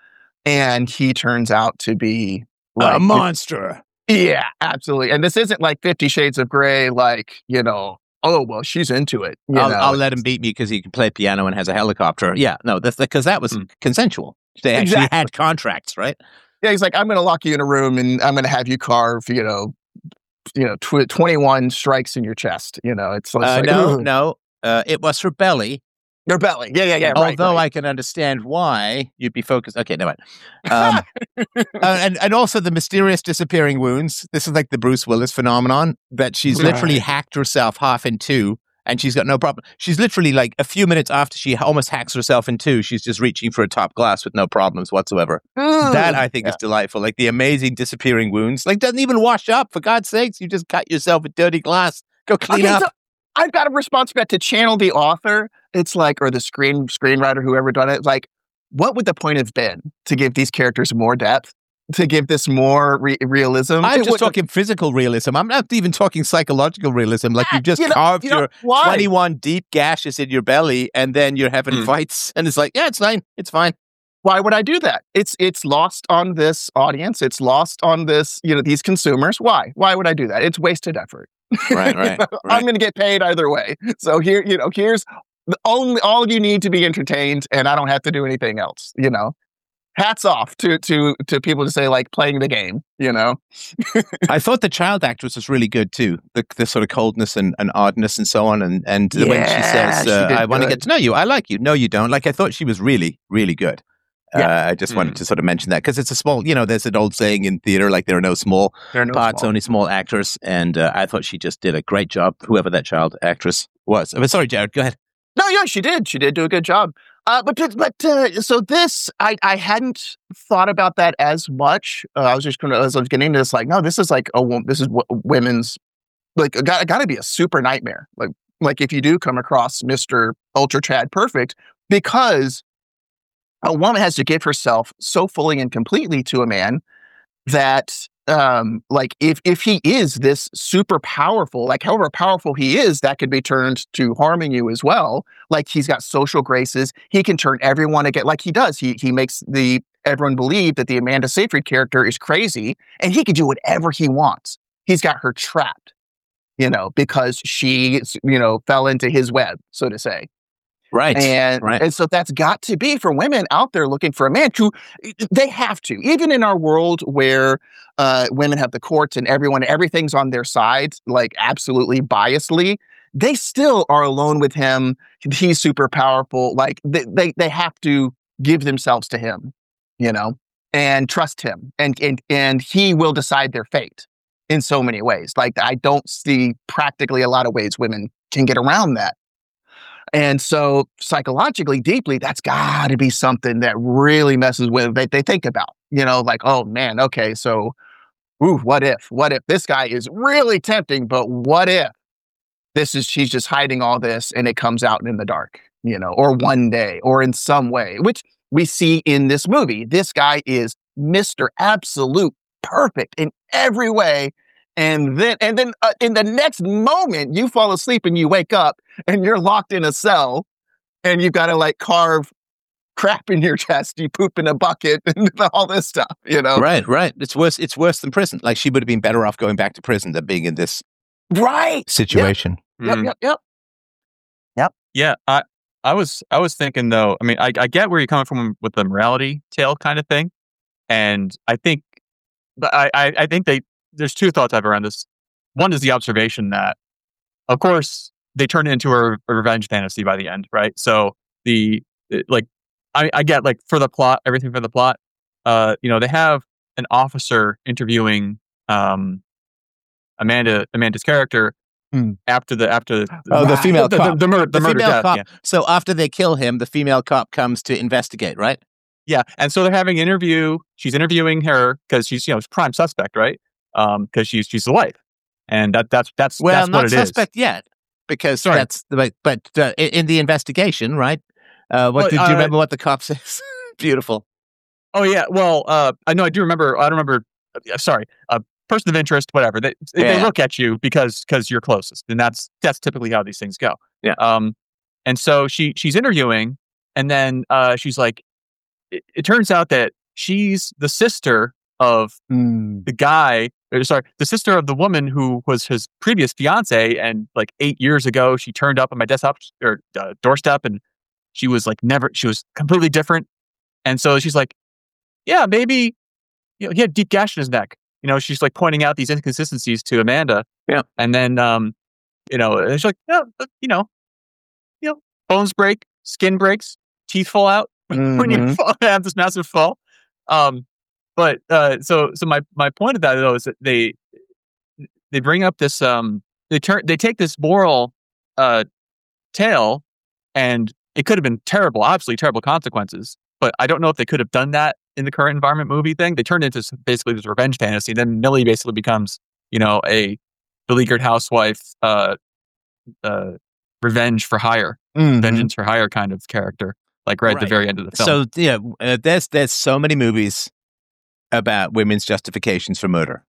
[SPEAKER 2] and he turns out to be like
[SPEAKER 1] a monster.
[SPEAKER 2] yeah, absolutely. And this isn't like Fifty Shades of Grey, like, you know, oh, well, she's into it. You
[SPEAKER 1] I'll,
[SPEAKER 2] know?
[SPEAKER 1] I'll let him beat me because he can play piano and has a helicopter. Yeah, no, that's because that was
[SPEAKER 3] Hmm.
[SPEAKER 1] consensual. They actually
[SPEAKER 2] Exactly.
[SPEAKER 1] had contracts, right?
[SPEAKER 2] Yeah, he's like, I'm going to lock you in a room and I'm going to have you carve, you know, you know, tw- twenty-one strikes in your chest. You know, it's, it's
[SPEAKER 1] Uh,
[SPEAKER 2] like,
[SPEAKER 1] no,
[SPEAKER 2] ugh.
[SPEAKER 1] no, uh, it was her belly.
[SPEAKER 2] Your belly. Yeah, yeah, yeah. Right,
[SPEAKER 1] Although
[SPEAKER 2] right.
[SPEAKER 1] I can understand why you'd be focused. Okay, never mind. Um, uh, and and also the mysterious disappearing wounds. This is like the Bruce Willis phenomenon that she's literally
[SPEAKER 2] Right.
[SPEAKER 1] hacked herself half in two, and she's got no problem. She's literally like a few minutes after she almost hacks herself in two, she's just reaching for a top glass with no problems whatsoever. That I think
[SPEAKER 2] Yeah.
[SPEAKER 1] is delightful. Like the amazing disappearing wounds. Like doesn't even wash up. For God's sakes, you just cut yourself with dirty glass. Go clean
[SPEAKER 2] Okay,
[SPEAKER 1] up.
[SPEAKER 2] so I've got a responsibility to channel the author. It's like, or the screen screenwriter, whoever done it. Like, what would the point have been to give these characters more depth, to give this more re- realism?
[SPEAKER 1] I'm
[SPEAKER 2] It
[SPEAKER 1] just
[SPEAKER 2] would-
[SPEAKER 1] talking physical realism. I'm not even talking psychological realism. Like you've just
[SPEAKER 2] You know-
[SPEAKER 1] carved
[SPEAKER 2] you know,
[SPEAKER 1] your
[SPEAKER 2] why?
[SPEAKER 1] twenty-one deep gashes in your belly, and then you're having
[SPEAKER 3] Hmm.
[SPEAKER 1] fights, and it's like, yeah, it's fine, it's fine.
[SPEAKER 2] Why would I do that? It's it's lost on this audience. It's lost on this, you know, these consumers. Why? Why would I do that? It's wasted effort.
[SPEAKER 1] Right,
[SPEAKER 2] You
[SPEAKER 1] right,
[SPEAKER 2] know,
[SPEAKER 1] right.
[SPEAKER 2] I'm going to get paid either way. So here, you know, here's the only all you need to be entertained, and I don't have to do anything else. You know, hats off to to to people to say like playing the game. You know,
[SPEAKER 1] I thought the child actress was really good too. The the sort of coldness and, and oddness and so on, and and when she
[SPEAKER 2] Yeah,
[SPEAKER 1] says,
[SPEAKER 2] she
[SPEAKER 1] uh,
[SPEAKER 2] did
[SPEAKER 1] "I want to
[SPEAKER 2] good.
[SPEAKER 1] get to know you. I like you. No, you don't." Like I thought she was really, really good.
[SPEAKER 2] Yeah.
[SPEAKER 1] Uh, I just wanted
[SPEAKER 3] Mm.
[SPEAKER 1] to sort of mention that because it's a small, you know, there's an old saying in theater like there are no small
[SPEAKER 2] there are no
[SPEAKER 1] parts,
[SPEAKER 2] small-
[SPEAKER 1] only small actors, and uh, I thought she just did a great job. Whoever that child actress was. I'm sorry, Jared. Go ahead.
[SPEAKER 2] No, yeah, she did. She did do a good job. Uh, but but uh, so this, I I hadn't thought about that as much. Uh, I was just gonna as I was getting into this, like, no, this is like a wo- this is w- women's like got got to be a super nightmare. Like like if you do come across Mister Ultra Chad Perfect, because a woman has to give herself so fully and completely to a man that um like if if he is this super powerful, like however powerful he is, that could be turned to harming you as well. Like he's got social graces, he can turn everyone against, like he does, he he makes the everyone believed that the Amanda Seyfried character is crazy and he could do whatever he wants. He's got her trapped, you know, because she, you know, fell into his web, so to say.
[SPEAKER 1] Right.
[SPEAKER 2] And,
[SPEAKER 1] right.
[SPEAKER 2] and so that's got to be for women out there looking for a man to, they have to, even in our world where uh, women have the courts and everyone, everything's on their side, like absolutely biasly, they still are alone with him. He's super powerful. Like they, they, they have to give themselves to him, you know, and trust him. And, and, and he will decide their fate in so many ways. Like I don't see practically a lot of ways women can get around that. And so psychologically, deeply, that's got to be something that really messes with, they, they think about, you know, like, oh man, okay, so, ooh, what if, what if this guy is really tempting, but what if this is, she's just hiding all this and it comes out in the dark, you know, or one day or in some way, which we see in this movie. This guy is Mister Absolute Perfect in every way. And then, and then uh, in the next moment, you fall asleep and you wake up and you're locked in a cell and you've got to like carve crap in your chest. You poop in a bucket and all this stuff, you know?
[SPEAKER 1] Right, right. It's worse. It's worse than prison. Like she would have been better off going back to prison than being in this
[SPEAKER 2] right
[SPEAKER 1] situation.
[SPEAKER 2] Yep,
[SPEAKER 3] Mm.
[SPEAKER 2] yep, yep, yep.
[SPEAKER 3] Yeah, I, I was, I was thinking though. I mean, I, I get where you're coming from with the morality tale kind of thing, and I think, but I, I, I think they. There's two thoughts I have around this. One is the observation that, of course, they turn it into a, a revenge fantasy by the end, right? So the it, like, I, I get like for the plot, everything for the plot. Uh, you know, they have an officer interviewing um, Amanda, Amanda's character
[SPEAKER 2] Mm.
[SPEAKER 3] after the after
[SPEAKER 1] Oh, the female
[SPEAKER 3] the,
[SPEAKER 1] cop.
[SPEAKER 3] the, the, mur- the
[SPEAKER 1] The
[SPEAKER 3] murder
[SPEAKER 1] female
[SPEAKER 3] death.
[SPEAKER 1] cop.
[SPEAKER 3] Yeah.
[SPEAKER 1] So after they kill him, the female cop comes to investigate, right?
[SPEAKER 3] Yeah, and so they're having an interview. She's interviewing her because she's, you know, prime suspect, right? Um, because she's she's the wife, and that that's that's
[SPEAKER 1] Well,
[SPEAKER 3] that's
[SPEAKER 1] not
[SPEAKER 3] what it is.
[SPEAKER 1] suspect yet, because
[SPEAKER 3] Sorry.
[SPEAKER 1] that's the but uh, in, in the investigation, right? Uh, what
[SPEAKER 3] Well,
[SPEAKER 1] did you
[SPEAKER 3] uh,
[SPEAKER 1] remember? What the cop says? Beautiful.
[SPEAKER 3] Oh yeah, well, uh, I know I do remember. I don't remember. Uh, sorry, uh, person of interest, whatever. They they
[SPEAKER 1] Yeah.
[SPEAKER 3] look at you because because you're closest, and that's that's typically how these things go.
[SPEAKER 1] Yeah.
[SPEAKER 3] Um, and so she she's interviewing, and then uh, she's like, it, it turns out that she's the sister of
[SPEAKER 2] Mm.
[SPEAKER 3] the guy, or sorry, the sister of the woman who was his previous fiance, and like eight years ago, she turned up on my desktop or uh, doorstep, and she was like never, she was completely different, and so she's like, yeah, maybe, you know, he had a deep gash in his neck. You know, she's like pointing out these inconsistencies to Amanda.
[SPEAKER 1] Yeah,
[SPEAKER 3] and then, um, you know, and she's like, yeah, but, you know, you know, bones break, skin breaks, teeth fall out when you
[SPEAKER 2] Mhm.
[SPEAKER 3] fall, have this massive fall. Um. But uh, so so my, my point of that though is that they they bring up this um they turn they take this moral uh tale, and it could have been terrible, absolutely terrible consequences. But I don't know if they could have done that in the current environment movie thing. They turned it into basically this revenge fantasy. Then Millie basically becomes, you know, a beleaguered housewife, uh, uh, revenge for hire,
[SPEAKER 2] Mhm.
[SPEAKER 3] vengeance for hire kind of character, like right, at the
[SPEAKER 1] Right.
[SPEAKER 3] very end of the film.
[SPEAKER 1] So yeah, uh, there's there's so many movies about women's justifications for murder,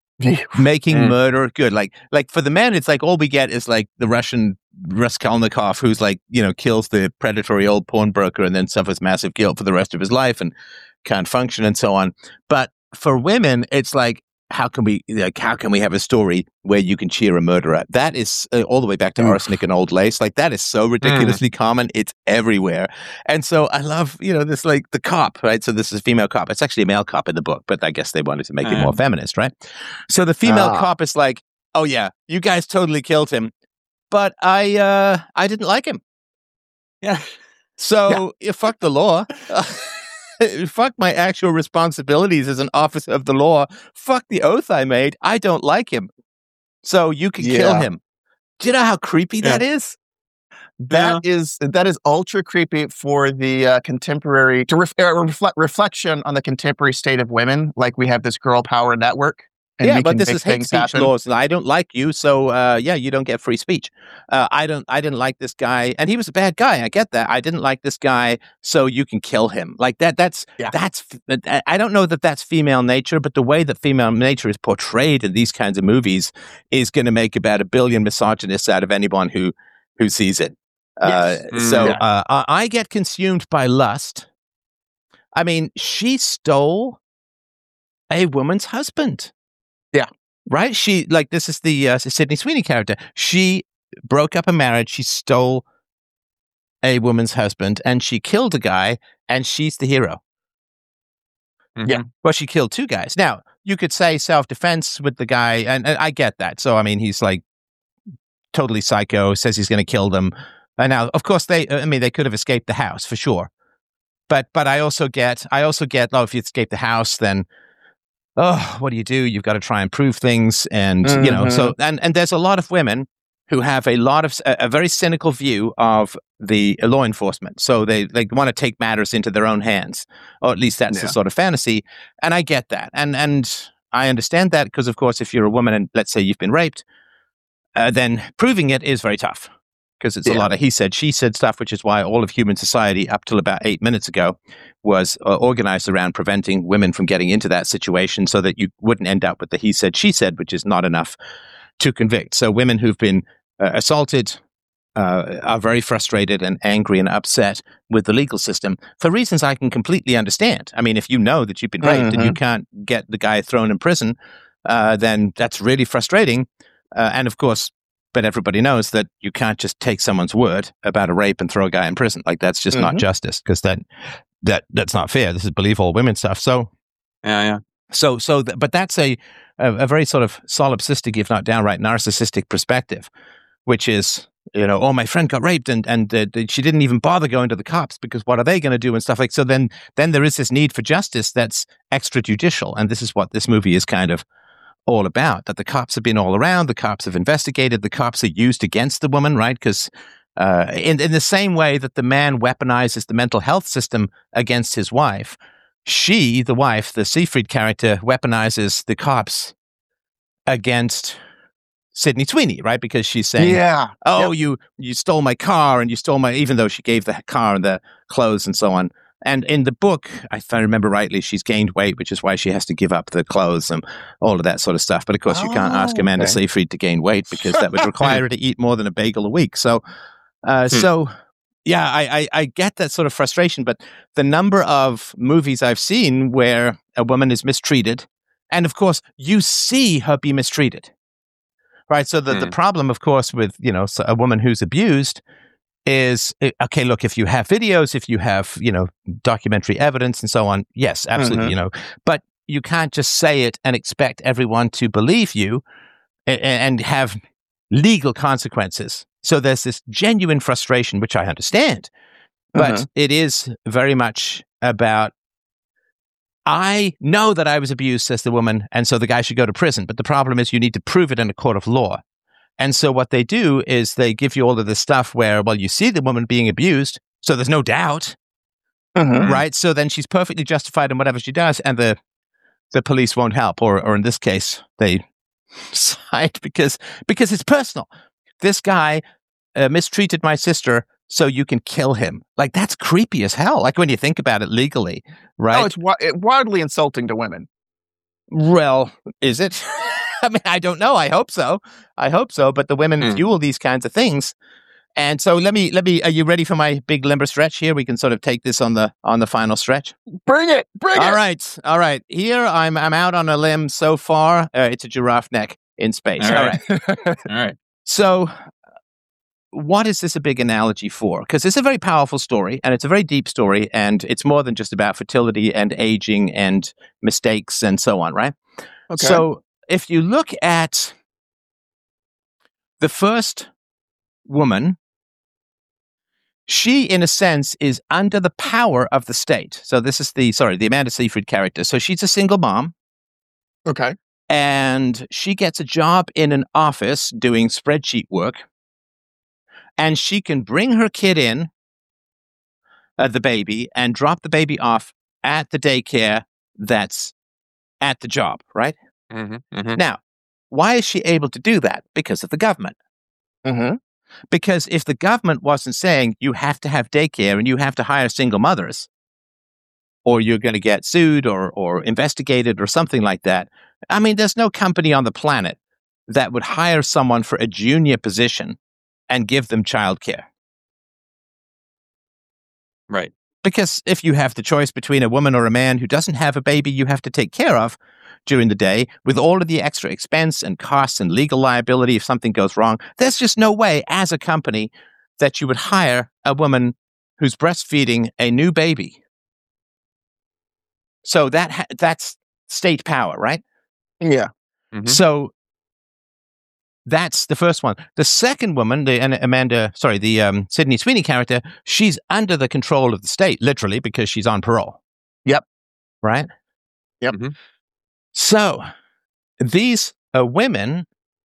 [SPEAKER 1] making
[SPEAKER 3] Mm.
[SPEAKER 1] murder good. Like like for the men, it's like all we get is like the Russian Raskolnikov, who's like, you know, kills the predatory old pawnbroker and then suffers massive guilt for the rest of his life and can't function and so on. But for women, it's like, how can we like how can we have a story where you can cheer a murderer? That is uh, all the way back to
[SPEAKER 2] Oof.
[SPEAKER 1] Arsenic and Old Lace. Like that is so ridiculously common. It's everywhere. And so I love, you know, this like the cop, right? So this is a female cop. It's actually a male cop in the book, but I guess they wanted to make it more
[SPEAKER 3] Mm.
[SPEAKER 1] feminist, right? So the female
[SPEAKER 2] Ah.
[SPEAKER 1] cop is like, oh yeah, you guys totally killed him, but I uh I didn't like him.
[SPEAKER 3] yeah.
[SPEAKER 1] So you fuck the law. Fuck my actual responsibilities as an officer of the law. Fuck the oath I made. I don't like him. So you can kill
[SPEAKER 2] Yeah.
[SPEAKER 1] him. Do you know how creepy that is?
[SPEAKER 2] That is that is ultra creepy for the uh, contemporary to ref, uh, reflect reflection on the contemporary state of women. Like we have this girl power network. And
[SPEAKER 1] Yeah,
[SPEAKER 2] we
[SPEAKER 1] but
[SPEAKER 2] can
[SPEAKER 1] this
[SPEAKER 2] make
[SPEAKER 1] is hate
[SPEAKER 2] things
[SPEAKER 1] speech
[SPEAKER 2] happen.
[SPEAKER 1] laws. I don't like you, so uh, yeah, you don't get free speech. Uh, I don't. I didn't like this guy, and he was a bad guy. I get that. I didn't like this guy, so you can kill him. Like that. That's
[SPEAKER 2] Yeah.
[SPEAKER 1] that's. I I don't know that that's female nature, but the way that female nature is portrayed in these kinds of movies is going to make about a billion misogynists out of anyone who who sees it.
[SPEAKER 2] Yes.
[SPEAKER 1] Uh, so
[SPEAKER 3] Mm.
[SPEAKER 1] uh, I I get consumed by lust. I mean, she stole a woman's husband.
[SPEAKER 2] Yeah.
[SPEAKER 1] Right? She, like, this is the uh, Sydney Sweeney character. She broke up a marriage. She stole a woman's husband and she killed a guy, and she's the hero.
[SPEAKER 3] Mhm.
[SPEAKER 2] Yeah.
[SPEAKER 1] Well, she killed two guys. Now, you could say self-defense with the guy, and, and I get that. So, I mean, he's like totally psycho, says he's going to kill them. And now, of course, they, I mean, they could have escaped the house for sure. But, but I also get, I also get, oh, if you escape the house, then, oh, what do you do? You've got to try and prove things. And, you know, so, and, and there's a lot of women who have a lot of, a, a very cynical view of the law enforcement. So they, they want to take matters into their own hands, or at least that's
[SPEAKER 2] Yeah.
[SPEAKER 1] the sort of fantasy. And I get that. And, and I understand that because, of course, if you're a woman and let's say you've been raped, uh, then proving it is very tough because it's
[SPEAKER 2] Yeah.
[SPEAKER 1] a lot of he said, she said stuff, which is why all of human society up till about eight minutes ago was uh, organized around preventing women from getting into that situation so that you wouldn't end up with the he said, she said, which is not enough to convict. So women who've been uh, assaulted uh, are very frustrated and angry and upset with the legal system for reasons I can completely understand. I mean, if you know that you've been raped and you can't get the guy thrown in prison, uh, then that's really frustrating. Uh, and of course, but everybody knows that you can't just take someone's word about a rape and throw a guy in prison. Like that's just not
[SPEAKER 2] Mhm.
[SPEAKER 1] justice because that that that's not fair. This is believe all women stuff. So
[SPEAKER 3] Yeah, yeah.
[SPEAKER 1] so so, th- but that's a, a a very sort of solipsistic, if not downright narcissistic perspective, which is, you know, oh, my friend got raped and and uh, she didn't even bother going to the cops because what are they going to do and stuff like. So then then there is this need for justice that's extrajudicial, and this is what this movie is kind of all about. That the cops have been all around, the cops have investigated, the cops are used against the woman, right? Because uh, in in the same way that the man weaponizes the mental health system against his wife, she, the wife, the Seyfried character, weaponizes the cops against Sydney Sweeney, right? Because she's saying,
[SPEAKER 2] Yeah.
[SPEAKER 1] "Oh, you you stole my car, and you stole my," even though she gave the car and the clothes and so on. And in the book, if I remember rightly, she's gained weight, which is why she has to give up the clothes and all of that sort of stuff. But of course, you can't ask
[SPEAKER 2] Oh,
[SPEAKER 1] Amanda
[SPEAKER 2] okay.
[SPEAKER 1] Seyfried to gain weight because that would require her to eat more than a bagel a week. So, uh,
[SPEAKER 3] Hmm.
[SPEAKER 1] so yeah, I, I I get that sort of frustration. But the number of movies I've seen where a woman is mistreated, and of course, you see her be mistreated. Right. So the, the
[SPEAKER 3] Hmm.
[SPEAKER 1] problem, of course, with, you know, so a woman who's abused is, eh, okay, look, if you have videos, if you have, you know, documentary evidence and so on, yes, absolutely,
[SPEAKER 2] Mhm.
[SPEAKER 1] you know, but you can't just say it and expect everyone to believe you a- a- and have legal consequences. So there's this genuine frustration, which I understand, but
[SPEAKER 2] Mhm.
[SPEAKER 1] it is very much about, I know that I was abused, says the woman, and so the guy should go to prison. But the problem is you need to prove it in a court of law. And so what they do is they give you all of this stuff where, well, you see the woman being abused, so there's no doubt,
[SPEAKER 2] Mhm.
[SPEAKER 3] Mhm.
[SPEAKER 1] right? So then she's perfectly justified in whatever she does, and the the police won't help, or or in this case, they side because because it's personal. This guy uh, mistreated my sister, so you can kill him. Like that's creepy as hell. Like when you think about it legally, right?
[SPEAKER 2] Oh, it's wi- it, wildly insulting to women.
[SPEAKER 1] Well, is it? I mean, I don't know. I hope so. I hope so. But the women
[SPEAKER 3] Mm.
[SPEAKER 1] fuel these kinds of things. And so let me let me. Are you ready for my big limber stretch here? We can sort of take this on the on the final stretch.
[SPEAKER 2] Bring it, bring
[SPEAKER 1] All
[SPEAKER 2] it.
[SPEAKER 1] right, all right. Here I'm I'm out on a limb so far. Uh, it's a giraffe neck in space.
[SPEAKER 3] All
[SPEAKER 1] All
[SPEAKER 3] right.
[SPEAKER 1] right.
[SPEAKER 3] All right.
[SPEAKER 1] So, what is this a big analogy for? Because it's a very powerful story and it's a very deep story, and it's more than just about fertility and aging and mistakes and so on, right?
[SPEAKER 2] Okay.
[SPEAKER 1] So, if you look at the first woman, she, in a sense, is under the power of the state. So, this is the, sorry, the Amanda Seyfried character. So, she's a single mom,
[SPEAKER 2] okay.
[SPEAKER 1] and she gets a job in an office doing spreadsheet work, and she can bring her kid in, uh, the baby, and drop the baby off at the daycare that's at the job, right?
[SPEAKER 3] Mm-hmm. Mm-hmm.
[SPEAKER 1] Now, why is she able to do that? Because of the government.
[SPEAKER 2] Mm-hmm.
[SPEAKER 1] Because if the government wasn't saying you have to have daycare and you have to hire single mothers, or you're going to get sued or or investigated or something like that, I mean, there's no company on the planet that would hire someone for a junior position and give them childcare.
[SPEAKER 3] Right.
[SPEAKER 1] Because if you have the choice between a woman or a man who doesn't have a baby you have to take care of during the day, with all of the extra expense and costs and legal liability if something goes wrong, there's just no way as a company that you would hire a woman who's breastfeeding a new baby. So that ha- that's state power, right?
[SPEAKER 2] Yeah.
[SPEAKER 3] Mhm.
[SPEAKER 1] So that's the first one. The second woman, the and Amanda, sorry, the um, Sydney Sweeney character, she's under the control of the state, literally, because she's on parole.
[SPEAKER 2] Yep.
[SPEAKER 1] Right?
[SPEAKER 2] Yep.
[SPEAKER 3] Mhm.
[SPEAKER 1] So these uh, women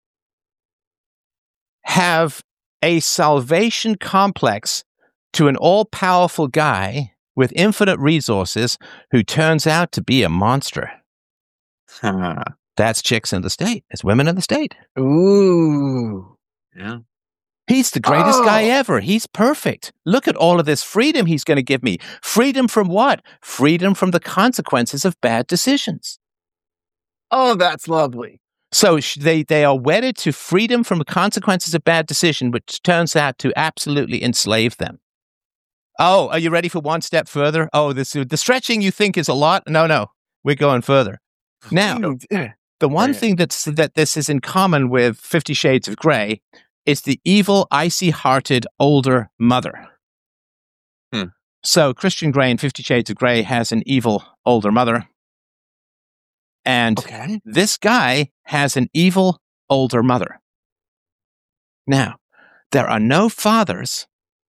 [SPEAKER 1] have a salvation complex to an all-powerful guy with infinite resources who turns out to be a monster. That's chicks in the state. It's women in the state.
[SPEAKER 2] Ooh.
[SPEAKER 3] Yeah.
[SPEAKER 1] He's the greatest
[SPEAKER 2] Oh.
[SPEAKER 1] guy ever. He's perfect. Look at all of this freedom he's going to give me. Freedom from what? Freedom from the consequences of bad decisions.
[SPEAKER 2] Oh, that's lovely.
[SPEAKER 1] So sh- they, they are wedded to freedom from the consequences of bad decision, which turns out to absolutely enslave them. Oh, are you ready for one step further? Oh, this the stretching you think is a lot? No, no. We're going further. Now,
[SPEAKER 2] Yeah.
[SPEAKER 1] the one
[SPEAKER 2] Bring it.
[SPEAKER 1] thing that's, that this is in common with Fifty Shades of Grey is the evil, icy-hearted older mother.
[SPEAKER 3] Hmm.
[SPEAKER 1] So Christian Grey in Fifty Shades of Grey has an evil older mother. And
[SPEAKER 2] Okay.
[SPEAKER 1] this guy has an evil older mother. Now, there are no fathers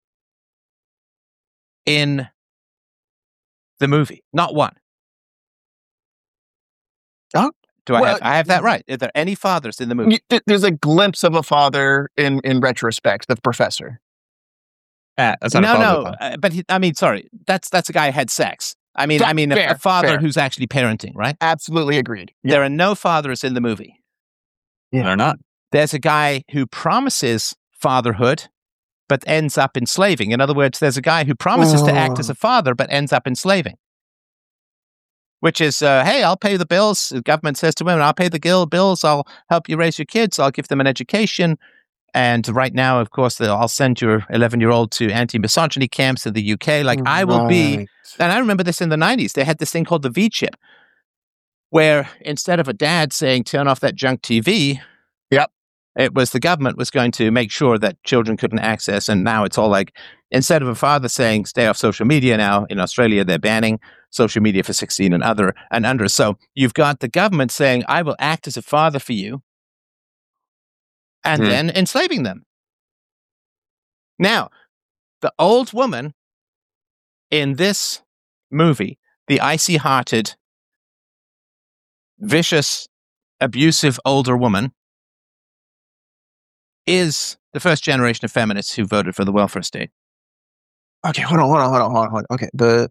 [SPEAKER 1] in the movie. Not one.
[SPEAKER 2] Oh,
[SPEAKER 1] Do I
[SPEAKER 2] well,
[SPEAKER 1] have I have that right? Are there any fathers in the movie?
[SPEAKER 2] Y- th- There's a glimpse of a father in, in retrospect, the professor.
[SPEAKER 3] Ah, that's not
[SPEAKER 1] No,
[SPEAKER 3] a
[SPEAKER 1] no.
[SPEAKER 3] father,
[SPEAKER 1] Uh, but he, I mean, sorry. That's that's a guy who had sex. I mean,
[SPEAKER 2] Fa-
[SPEAKER 1] I mean, a,
[SPEAKER 2] fair,
[SPEAKER 1] a father
[SPEAKER 2] fair.
[SPEAKER 1] who's actually parenting, right?
[SPEAKER 2] Absolutely agreed. Yeah.
[SPEAKER 1] There are no fathers in the movie.
[SPEAKER 2] Yeah.
[SPEAKER 3] They're not.
[SPEAKER 1] There's a guy who promises fatherhood, but ends up enslaving. In other words, there's a guy who promises to act as a father, but ends up enslaving. Which is, uh, hey, I'll pay the bills. The government says to women, I'll pay the gil- bills. I'll help you raise your kids. I'll give them an education. And right now, of course, the, I'll send your eleven-year-old to anti-misogyny camps in the U K. Like, I will be...
[SPEAKER 2] Right.
[SPEAKER 1] And I remember this in the nineties. They had this thing called the V-chip, where instead of a dad saying, turn off that junk T V,
[SPEAKER 2] Yep.
[SPEAKER 1] it was the government was going to make sure that children couldn't access. And now it's all like, instead of a father saying, stay off social media now, in Australia, they're banning social media for sixteen and other and under. So you've got the government saying, I will act as a father for you, and
[SPEAKER 3] Hmm.
[SPEAKER 1] then enslaving them. Now, the old woman in this movie, the icy-hearted, vicious, abusive older woman, is the first generation of feminists who voted for the welfare state.
[SPEAKER 2] Okay, hold on, hold on, hold on, hold on, hold on. Okay, the.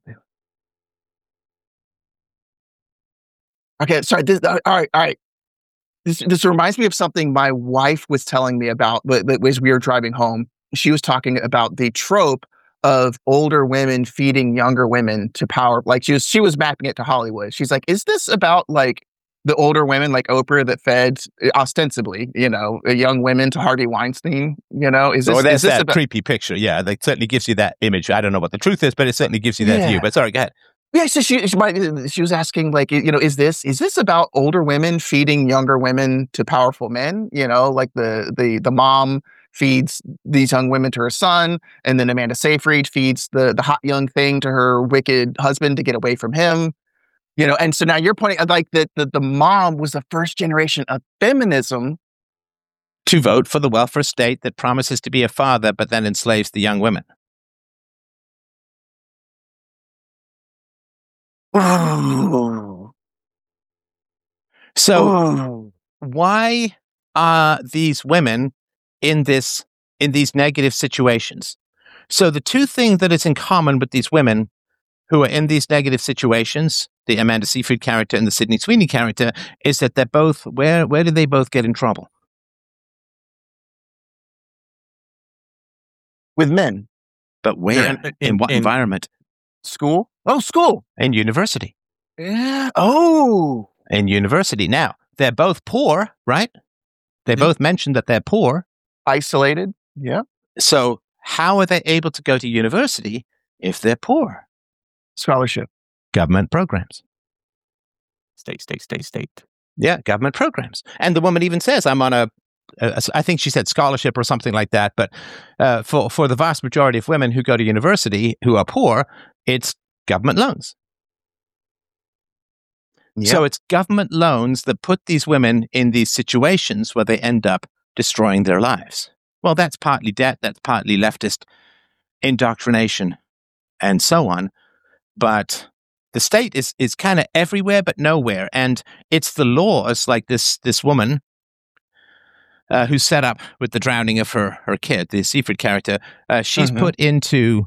[SPEAKER 2] Okay, sorry. This, uh, all right, all right. This this reminds me of something my wife was telling me about. But but as we were driving home, she was talking about the trope of older women feeding younger women to power. Like she was she was mapping it to Hollywood. She's like, is this about like the older women like Oprah that fed ostensibly, you know, young women to Harvey Weinstein? You know, is this,
[SPEAKER 1] Oh,
[SPEAKER 2] is
[SPEAKER 1] there's
[SPEAKER 2] this
[SPEAKER 1] that
[SPEAKER 2] about?
[SPEAKER 1] creepy picture. Yeah, that certainly gives you that image. I don't know what the truth is, but it certainly gives you that
[SPEAKER 2] Yeah.
[SPEAKER 1] view. But sorry, go ahead.
[SPEAKER 2] Yeah, so she she, might, she was asking like, you know, is this is this about older women feeding younger women to powerful men? You know, like the the the mom feeds these young women to her son, and then Amanda Seyfried feeds the the hot young thing to her wicked husband to get away from him. You know, and so now you're pointing like that the, the mom was the first generation of feminism.
[SPEAKER 1] To vote for the welfare state that promises to be a father, but then enslaves the young women.
[SPEAKER 2] Oh.
[SPEAKER 1] So
[SPEAKER 2] Oh.
[SPEAKER 1] why are these women in this in these negative situations? So the two things that is in common with these women who are in these negative situations, the Amanda Seyfried character and the Sydney Sweeney character, is that they're both where where did they both get in trouble?
[SPEAKER 2] With men.
[SPEAKER 1] But where?
[SPEAKER 3] in-
[SPEAKER 1] In,
[SPEAKER 3] in-
[SPEAKER 1] what
[SPEAKER 3] in-
[SPEAKER 1] environment?
[SPEAKER 2] School? Oh, school.
[SPEAKER 1] In university.
[SPEAKER 2] Yeah. Oh.
[SPEAKER 1] In university. Now, they're both poor, right? They
[SPEAKER 2] Mhm.
[SPEAKER 1] both mentioned that they're poor.
[SPEAKER 2] Isolated. Yeah.
[SPEAKER 1] So how are they able to go to university if they're poor?
[SPEAKER 2] Scholarship.
[SPEAKER 1] Government programs.
[SPEAKER 3] State, state, state, state.
[SPEAKER 1] Yeah, government programs. And the woman even says, I'm on a, a I think she said scholarship or something like that. But uh, for, for the vast majority of women who go to university who are poor, it's government loans.
[SPEAKER 2] Yeah.
[SPEAKER 1] So it's government loans that put these women in these situations where they end up destroying their lives. Well, that's partly debt, that's partly leftist indoctrination, and so on. But the state is is kind of everywhere but nowhere. And it's the laws like this this woman uh, who's set up with the drowning of her, her kid, the Seyfried character. Uh, she's
[SPEAKER 2] Mhm.
[SPEAKER 1] put into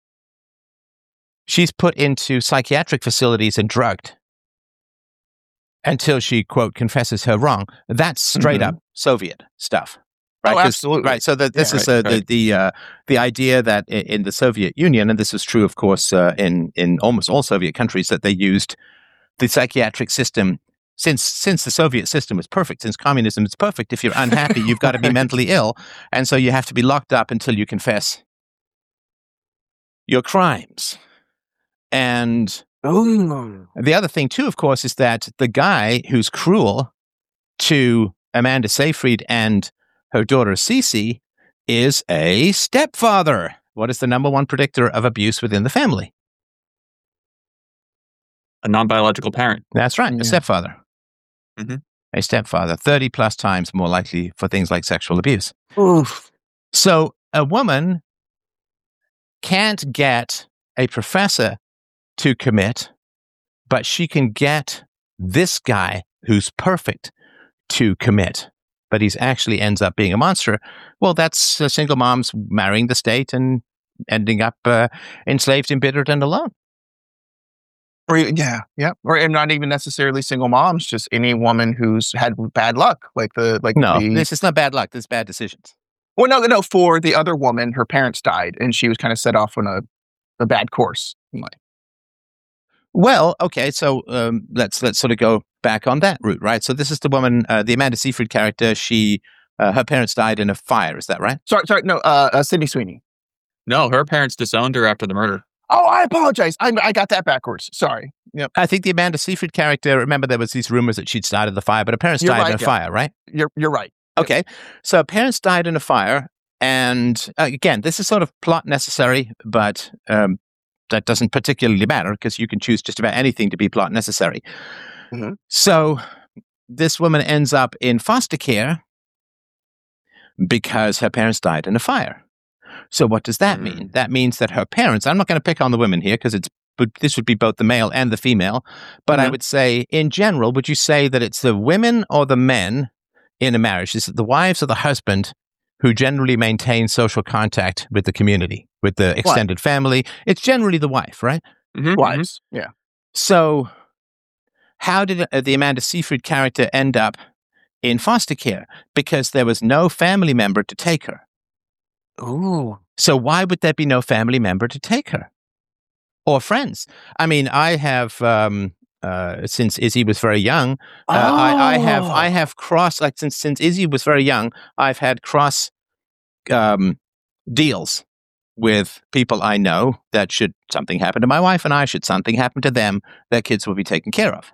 [SPEAKER 1] she's put into psychiatric facilities and drugged until she, quote, confesses her wrong. That's straight
[SPEAKER 2] Mhm.
[SPEAKER 1] up Soviet stuff.
[SPEAKER 2] Oh,
[SPEAKER 1] 'Cause-
[SPEAKER 2] absolutely.
[SPEAKER 1] Right. So that this
[SPEAKER 2] Yeah,
[SPEAKER 1] is
[SPEAKER 3] right,
[SPEAKER 1] uh,
[SPEAKER 3] right.
[SPEAKER 1] the the uh, the idea that i- in the Soviet Union, and this was true, of course, uh, in in almost all Soviet countries, that they used the psychiatric system. Since since the Soviet system was perfect, since communism is perfect, if you're unhappy, you've got to be mentally ill, and so you have to be locked up until you confess your crimes. And
[SPEAKER 2] Oh.
[SPEAKER 1] the other thing, too, of course, is that the guy who's cruel to Amanda Seyfried and her daughter Cece is a stepfather. What is the number one predictor of abuse within the family?
[SPEAKER 3] A non-biological parent.
[SPEAKER 1] That's right,
[SPEAKER 2] Yeah.
[SPEAKER 1] a stepfather.
[SPEAKER 3] Mhm.
[SPEAKER 1] A stepfather, thirty plus times more likely for things like sexual abuse.
[SPEAKER 2] Oof.
[SPEAKER 1] So a woman can't get a professor to commit, but she can get this guy who's perfect to commit, but he's actually ends up being a monster. Well, that's uh, single moms marrying the state and ending up uh, enslaved, embittered, and alone.
[SPEAKER 2] Or e- yeah, yeah. Or and not even necessarily single moms, just any woman who's had bad luck, like the like
[SPEAKER 1] No,
[SPEAKER 2] the
[SPEAKER 1] this is not bad luck. This is bad decisions.
[SPEAKER 2] well, no, no. For the other woman, her parents died, and she was kind of set off on a a bad course in life.
[SPEAKER 1] Well, okay, so um, let's let's sort of go back on that route, right? So this is the woman, uh, the Amanda Seyfried character. She, uh, her parents died in a fire. Is that right?
[SPEAKER 2] Sorry, sorry. No, uh, uh Sydney Sweeney.
[SPEAKER 3] No, her parents disowned her after the murder.
[SPEAKER 2] Oh, I apologize. I I got that backwards. Sorry. Yep.
[SPEAKER 1] I think the Amanda Seyfried character. Remember, there was these rumors that she'd started the fire, but her parents
[SPEAKER 2] You're
[SPEAKER 1] died
[SPEAKER 2] right,
[SPEAKER 1] in a
[SPEAKER 2] yeah.
[SPEAKER 1] fire, right?
[SPEAKER 2] You're you're right.
[SPEAKER 1] Okay, so her parents died in a fire, and uh, again, this is sort of plot necessary, but um, that doesn't particularly matter because you can choose just about anything to be plot necessary.
[SPEAKER 2] Mhm.
[SPEAKER 1] So this woman ends up in foster care because her parents died in a fire. So what does that
[SPEAKER 3] Mm.
[SPEAKER 1] mean? That means that her parents, I'm not going to pick on the women here because it's but this would be both the male and the female, but I
[SPEAKER 2] Mhm.
[SPEAKER 1] would say in general, would you say that it's the women or the men in a marriage? Is it the wives or the husband who generally maintain social contact with the community, with the extended family? It's generally the wife, right?
[SPEAKER 3] Mhm, mhm.
[SPEAKER 2] Wives. Yeah.
[SPEAKER 1] So how did uh, the Amanda Seyfried character end up in foster care? Because there was no family member to take her.
[SPEAKER 2] Ooh.
[SPEAKER 1] So why would there be no family member to take her? Or friends? I mean, I have, um, uh, since Izzy was very young, uh, I, I have, I
[SPEAKER 2] Oh.
[SPEAKER 1] have cross, like since, since Izzy was very young, I've had cross um, deals with people I know that should something happen to my wife and I, should something happen to them, their kids will be taken care of.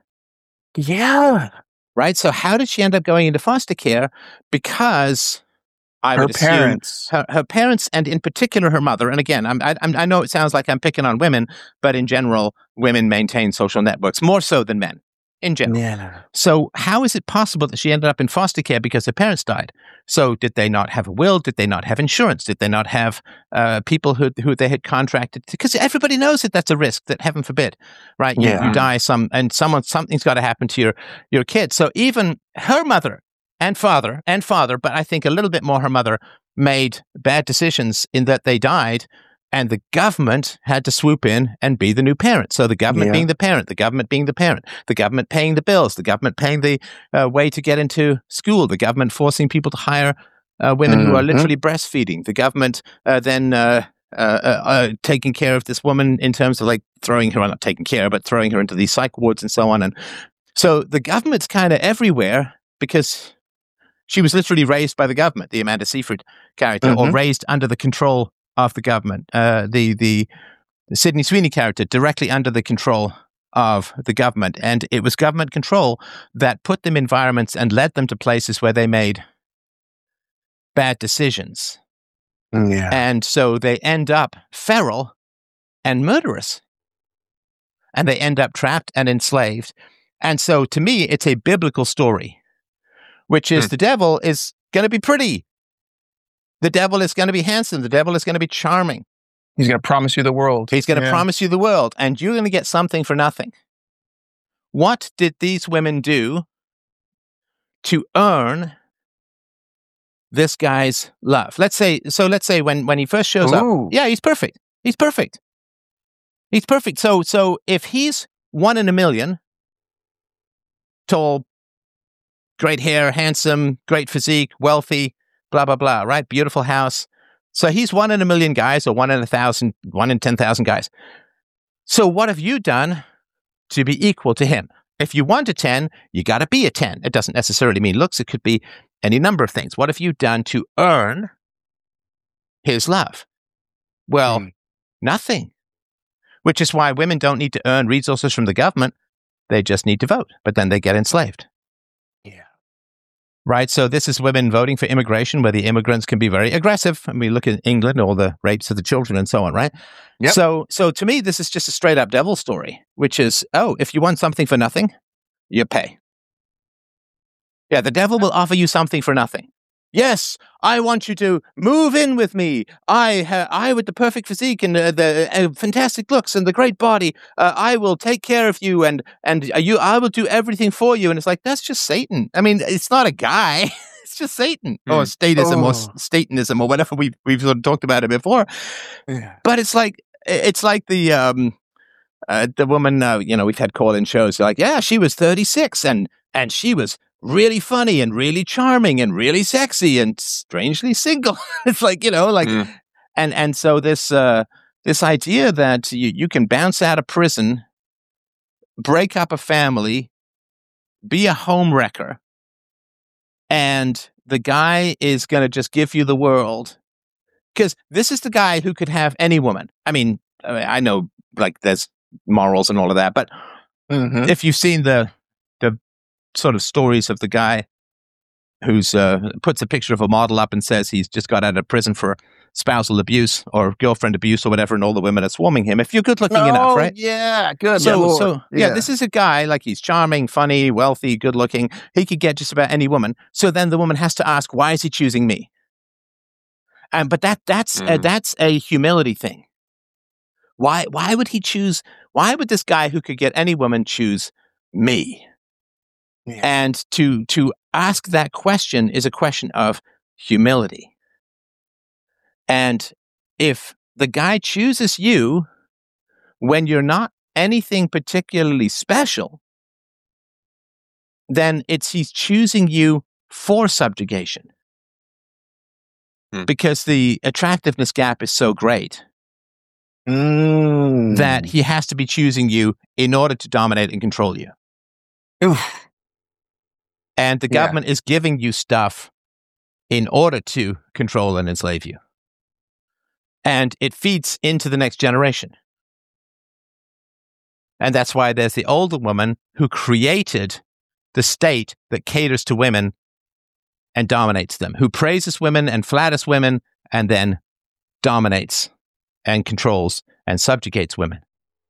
[SPEAKER 2] Yeah.
[SPEAKER 1] Right? So how did she end up going into foster care? Because I
[SPEAKER 2] Her
[SPEAKER 1] would assume
[SPEAKER 2] parents.
[SPEAKER 1] her, her parents, and in particular her mother. And again, I'm, I, I'm, I know it sounds like I'm picking on women, but in general, women maintain social networks more so than men in general.
[SPEAKER 2] Yeah.
[SPEAKER 1] So how is it possible that she ended up in foster care because her parents died? So did they not have a will? Did they not have insurance? Did they not have uh, people who who they had contracted? Because everybody knows that that's a risk. That heaven forbid, right? You,
[SPEAKER 2] Yeah.
[SPEAKER 1] you die some, and someone something's got to happen to your your kid. So even her mother and father and father, but I think a little bit more her mother, made bad decisions in that they died. And the government had to swoop in and be the new parent. So the government
[SPEAKER 2] Yeah.
[SPEAKER 1] being the parent, the government being the parent, the government paying the bills, the government paying the uh, way to get into school, the government forcing people to hire uh, women who are
[SPEAKER 2] Mhm.
[SPEAKER 1] literally breastfeeding, the government uh, then uh, uh, uh, uh, taking care of this woman in terms of like throwing her, not taking care, but throwing her into these psych wards and so on. And so the government's kind of everywhere because she was literally raised by the government, the Amanda Seyfried character, or
[SPEAKER 2] Mhm.
[SPEAKER 1] raised under the control of the government. Uh, the the the Sydney Sweeney character, directly under the control of the government. And it was government control that put them in environments and led them to places where they made bad decisions.
[SPEAKER 2] Yeah.
[SPEAKER 1] And so they end up feral and murderous. And they end up trapped and enslaved. And so to me, it's a biblical story, which is
[SPEAKER 3] Hmm.
[SPEAKER 1] the devil is going to be pretty. The devil is going to be handsome. The devil is going to be charming.
[SPEAKER 2] He's going to promise you the world.
[SPEAKER 1] He's going to
[SPEAKER 2] Yeah.
[SPEAKER 1] promise you the world, and you're going to get something for nothing. What did these women do to earn this guy's love? Let's say, so let's say when, when he first shows
[SPEAKER 2] Ooh.
[SPEAKER 1] up, yeah, he's perfect. He's perfect. He's perfect. So, so if he's one in a million, tall, great hair, handsome, great physique, wealthy, blah, blah, blah, right? Beautiful house. So he's one in a million guys, or one in a thousand, one in ten thousand guys. So what have you done to be equal to him? If you want a ten, you got to be a ten. It doesn't necessarily mean looks. It could be any number of things. What have you done to earn his love? Well,
[SPEAKER 2] Hmm.
[SPEAKER 1] nothing. Which is why women don't need to earn resources from the government. They just need to vote, but then they get enslaved.
[SPEAKER 2] Yeah.
[SPEAKER 1] Right? So this is women voting for immigration, where the immigrants can be very aggressive. And we look at England, all the rapes of the children and so on, right?
[SPEAKER 2] Yep.
[SPEAKER 1] So, so to me, this is just a straight up devil story, which is, oh, if you want something for nothing, you pay. Yeah, the devil will offer you something for nothing. Yes, I want you to move in with me. I, ha- I with the perfect physique and uh, the uh, fantastic looks and the great body. Uh, I will take care of you, and and uh, you. I will do everything for you. And it's like, that's just Satan. I mean, it's not a guy. It's just Satan, or
[SPEAKER 3] Mm.
[SPEAKER 1] statism, or
[SPEAKER 2] Oh.
[SPEAKER 1] s- Satanism, or whatever we we've sort of talked about it before.
[SPEAKER 2] Yeah.
[SPEAKER 1] But it's like it's like the um uh, the woman. Uh, you know, we've had call in shows like, yeah, she was thirty-six, and and she was really funny and really charming and really sexy and strangely single. It's like, you know, like,
[SPEAKER 3] Mm.
[SPEAKER 1] and, and so this, uh, this idea that you, you can bounce out of prison, break up a family, be a home wrecker, and the guy is going to just give you the world. Because this is the guy who could have any woman. I mean, I mean, I know like there's morals and all of that, but
[SPEAKER 2] Mhm.
[SPEAKER 1] if you've seen the, the sort of stories of the guy who's uh, puts a picture of a model up and says he's just got out of prison for spousal abuse or girlfriend abuse or whatever, and all the women are swarming him. If you're good looking enough,
[SPEAKER 2] Oh,
[SPEAKER 1] right?
[SPEAKER 2] yeah. Good
[SPEAKER 1] So,
[SPEAKER 2] Lord.
[SPEAKER 1] so yeah, this is a guy like he's charming, funny, wealthy, good looking. He could get just about any woman. So then the woman has to ask, why is he choosing me? And but that that's uh,
[SPEAKER 3] Mm.
[SPEAKER 1] that's a humility thing. Why why would he choose? Why would this guy who could get any woman choose me?
[SPEAKER 2] Yeah.
[SPEAKER 1] And to to ask that question is a question of humility. And if the guy chooses you when you're not anything particularly special, then it's he's choosing you for subjugation.
[SPEAKER 3] Hmm.
[SPEAKER 1] Because the attractiveness gap is so great
[SPEAKER 2] Mm.
[SPEAKER 1] that he has to be choosing you in order to dominate and control you.
[SPEAKER 2] Oof.
[SPEAKER 1] And the
[SPEAKER 2] Yeah.
[SPEAKER 1] government is giving you stuff in order to control and enslave you. And it feeds into the next generation. And that's why there's the older woman who created the state that caters to women and dominates them, who praises women and flatters women and then dominates and controls and subjugates women.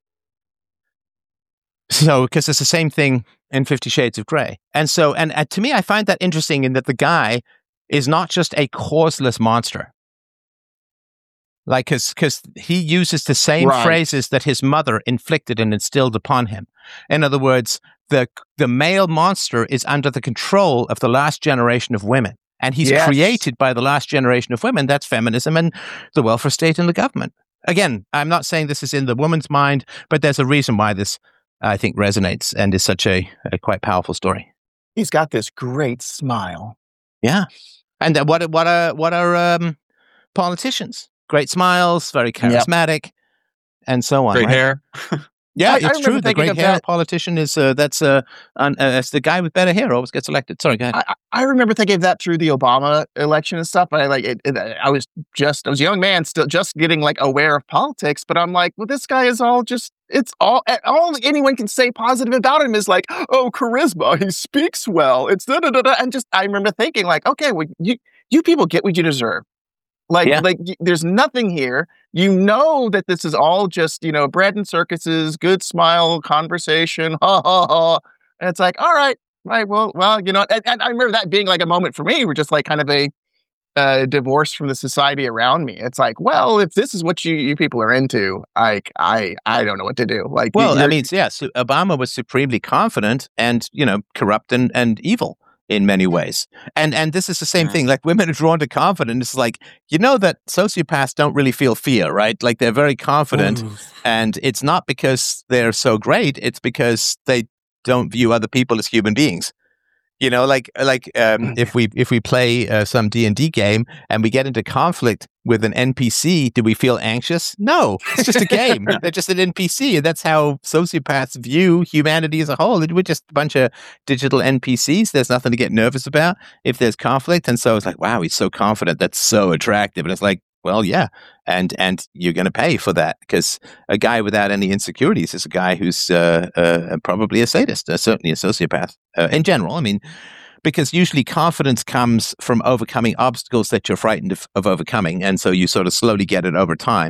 [SPEAKER 1] So, because it's the same thing in Fifty Shades of Grey. And so, and, and to me, I find that interesting in that the guy is not just a causeless monster. Like, because because he uses the same
[SPEAKER 2] Right.
[SPEAKER 1] phrases that his mother inflicted and instilled upon him. In other words, the the male monster is under the control of the last generation of women. And he's
[SPEAKER 2] Yes.
[SPEAKER 1] created by the last generation of women. That's feminism and the welfare state and the government. Again, I'm not saying this is in the woman's mind, but there's a reason why this, I think, resonates and is such a, a quite powerful story.
[SPEAKER 2] He's got this great smile.
[SPEAKER 1] Yeah. And uh, what, what are, what are um, politicians? Great smiles, very charismatic, and so on.
[SPEAKER 3] Great
[SPEAKER 1] right?
[SPEAKER 3] hair.
[SPEAKER 1] Yeah,
[SPEAKER 2] I- I
[SPEAKER 1] it's
[SPEAKER 2] remember
[SPEAKER 1] true. The
[SPEAKER 2] thinking
[SPEAKER 1] great
[SPEAKER 2] of
[SPEAKER 1] hair
[SPEAKER 2] that-
[SPEAKER 1] politician is uh, that's uh, un, uh, that's the guy with better hair always gets elected. Sorry, go ahead.
[SPEAKER 2] I, I I remember thinking of that through the Obama election and stuff. I like it, it, I was just I was a young man, still just getting like aware of politics. But I'm like, well, this guy is all just it's all all anyone can say positive about him is like, oh, charisma. He speaks well. It's da da da da. And just I remember thinking like, okay, well, you you people get what you deserve. Like,
[SPEAKER 1] Yeah.
[SPEAKER 2] like y- there's nothing here. You know that this is all just, you know, bread and circuses, good smile, conversation, ha ha ha. And it's like, all right, right, well, well, you know, and, and I remember that being like a moment for me, where just like kind of a uh, divorce from the society around me. It's like, well, if this is what you you people are into, like, I I don't know what to do. Like, you-
[SPEAKER 1] Well, I
[SPEAKER 2] you're-
[SPEAKER 1] mean, yeah, so Obama was supremely confident and, you know, corrupt and, and evil in many ways. And and this is the same
[SPEAKER 3] Mm.
[SPEAKER 1] thing. Like women are drawn to confidence. It's like, you know that sociopaths don't really feel fear, right? Like they're very confident. And it's not because they're so great. It's because they don't view other people as human beings. You know, like like um, if we if we play uh, some D and D game and we get into conflict with an N P C, do we feel anxious? No, it's just a game. They're just an N P C, and that's how sociopaths view humanity as a whole. We're just a bunch of digital N P Cs. There's nothing to get nervous about if there's conflict. And so it's like, wow, he's so confident. That's so attractive. And it's like, well, yeah, and and you're going to pay for that because a guy without any insecurities is a guy who's uh, uh, probably a sadist, uh, certainly a sociopath uh, in general. I mean, because usually confidence comes from overcoming obstacles that you're frightened of, of overcoming, and so you sort of slowly get it over time.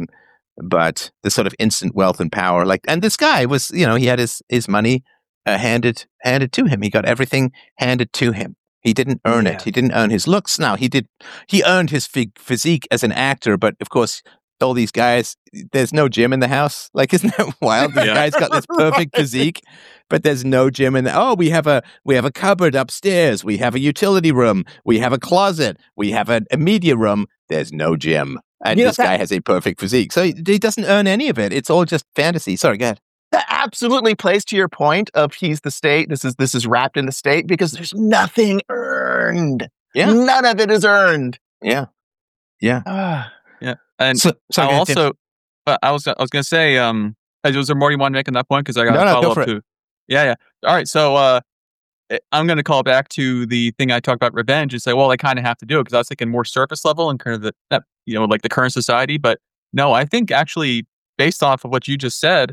[SPEAKER 1] But the sort of instant wealth and power, like, and this guy was, you know, he had his his money uh, handed handed to him. He got everything handed to him. He didn't earn
[SPEAKER 2] Yeah.
[SPEAKER 1] it. He didn't earn his looks. Now he did. He earned his phy- physique as an actor, but of course, all these guys. There's no gym in the house. Like, isn't that wild? The
[SPEAKER 3] Yeah.
[SPEAKER 1] guy's got this perfect physique, but there's no gym in the. Oh, we have a we have a cupboard upstairs. We have a utility room. We have a closet. We have a, a media room. There's no gym, and
[SPEAKER 2] You know,
[SPEAKER 1] this
[SPEAKER 2] that-
[SPEAKER 1] guy has a perfect physique. So he, he doesn't earn any of it. It's all just fantasy. Sorry, go ahead.
[SPEAKER 2] That absolutely plays to your point of he's the state. This is this is wrapped in the state because there's nothing earned.
[SPEAKER 1] Yeah.
[SPEAKER 2] None of it is earned.
[SPEAKER 1] Yeah, yeah.
[SPEAKER 2] Ah.
[SPEAKER 3] And
[SPEAKER 1] So, so
[SPEAKER 3] I also, uh, I was I was gonna say, um, uh, was there more you want to make on that point? Because I got
[SPEAKER 1] No,
[SPEAKER 3] to
[SPEAKER 1] no, go
[SPEAKER 3] follow
[SPEAKER 1] for
[SPEAKER 3] up
[SPEAKER 1] it.
[SPEAKER 3] to. Yeah, yeah. All right, so uh, eh, I'm gonna call back to the thing I talked about revenge and say, well, I kind of have to do it because I was thinking more surface level and kind of the, not, you know, like the current society. But no, I think actually based off of what you just said,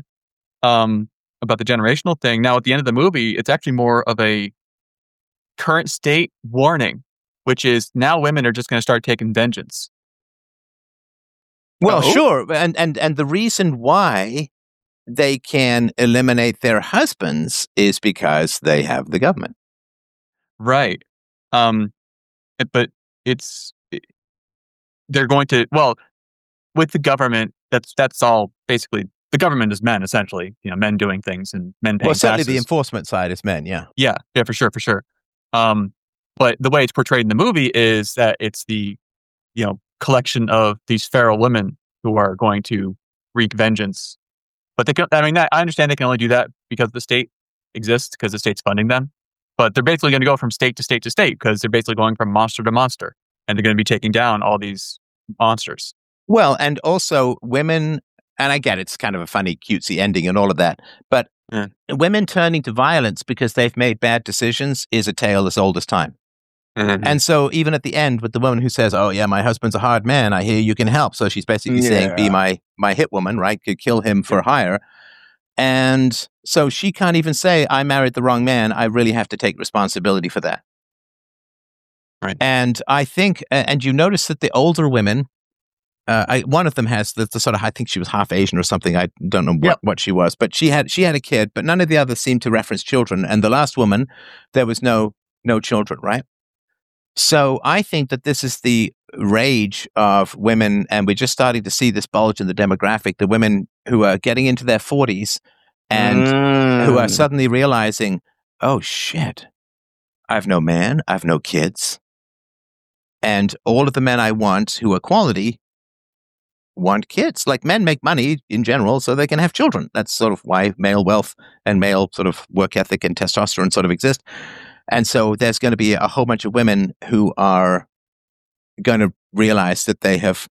[SPEAKER 3] um, about the generational thing. Now at the end of the movie, it's actually more of a current state warning, which is now women are just going to start taking vengeance.
[SPEAKER 1] Well,
[SPEAKER 2] Oh.
[SPEAKER 1] sure, and and and the reason why they can eliminate their husbands is because they have the government.
[SPEAKER 3] Right. Um, it- but it's it- they're going to well with the government. That's that's all basically the government is men essentially. You know, men doing things and men paying
[SPEAKER 1] Well, certainly the
[SPEAKER 3] taxes.
[SPEAKER 1] enforcement side is men. Yeah,
[SPEAKER 3] Yeah, yeah, for sure, for sure. Um, but the way it's portrayed in the movie is that it's the, you know, collection of these feral women who are going to wreak vengeance. But they can, I mean, that, I understand they can only do that because the state exists, because the state's funding them. But they're basically going to go from state to state to state because they're basically going from monster to monster. And they're going to be taking down all these monsters.
[SPEAKER 1] well, and also women, and I get it's kind of a funny, cutesy ending and all of that, but
[SPEAKER 3] Yeah.
[SPEAKER 1] women turning to violence because they've made bad decisions is a tale as old as time. And so even at the end with the woman who says, oh yeah, my husband's a hard man, I hear you can help. So she's basically saying, be
[SPEAKER 2] Yeah.
[SPEAKER 1] my, my hit woman, right? Could kill him for hire. And so she can't even say, I married the wrong man. I really have to take responsibility for that.
[SPEAKER 3] Right.
[SPEAKER 1] And I think, a- and you notice that the older women, uh, I, one of them has the, the sort of, I think she was half Asian or something. I don't know what,
[SPEAKER 2] Yep.
[SPEAKER 1] what she was, but she had, she had a kid, but none of the others seemed to reference children. And the last woman, there was no, no children, right? So I think that this is the rage of women, and we're just starting to see this bulge in the demographic, the women who are getting into their forties and who are
[SPEAKER 2] Mm.
[SPEAKER 1] suddenly realizing, oh shit, I've no man, I've no kids. And all of the men I want who are quality want kids. Like men make money in general so they can have children. That's sort of why male wealth and male sort of work ethic and testosterone sort of exist. And so there's going to be a whole bunch of women who are going to realize that they have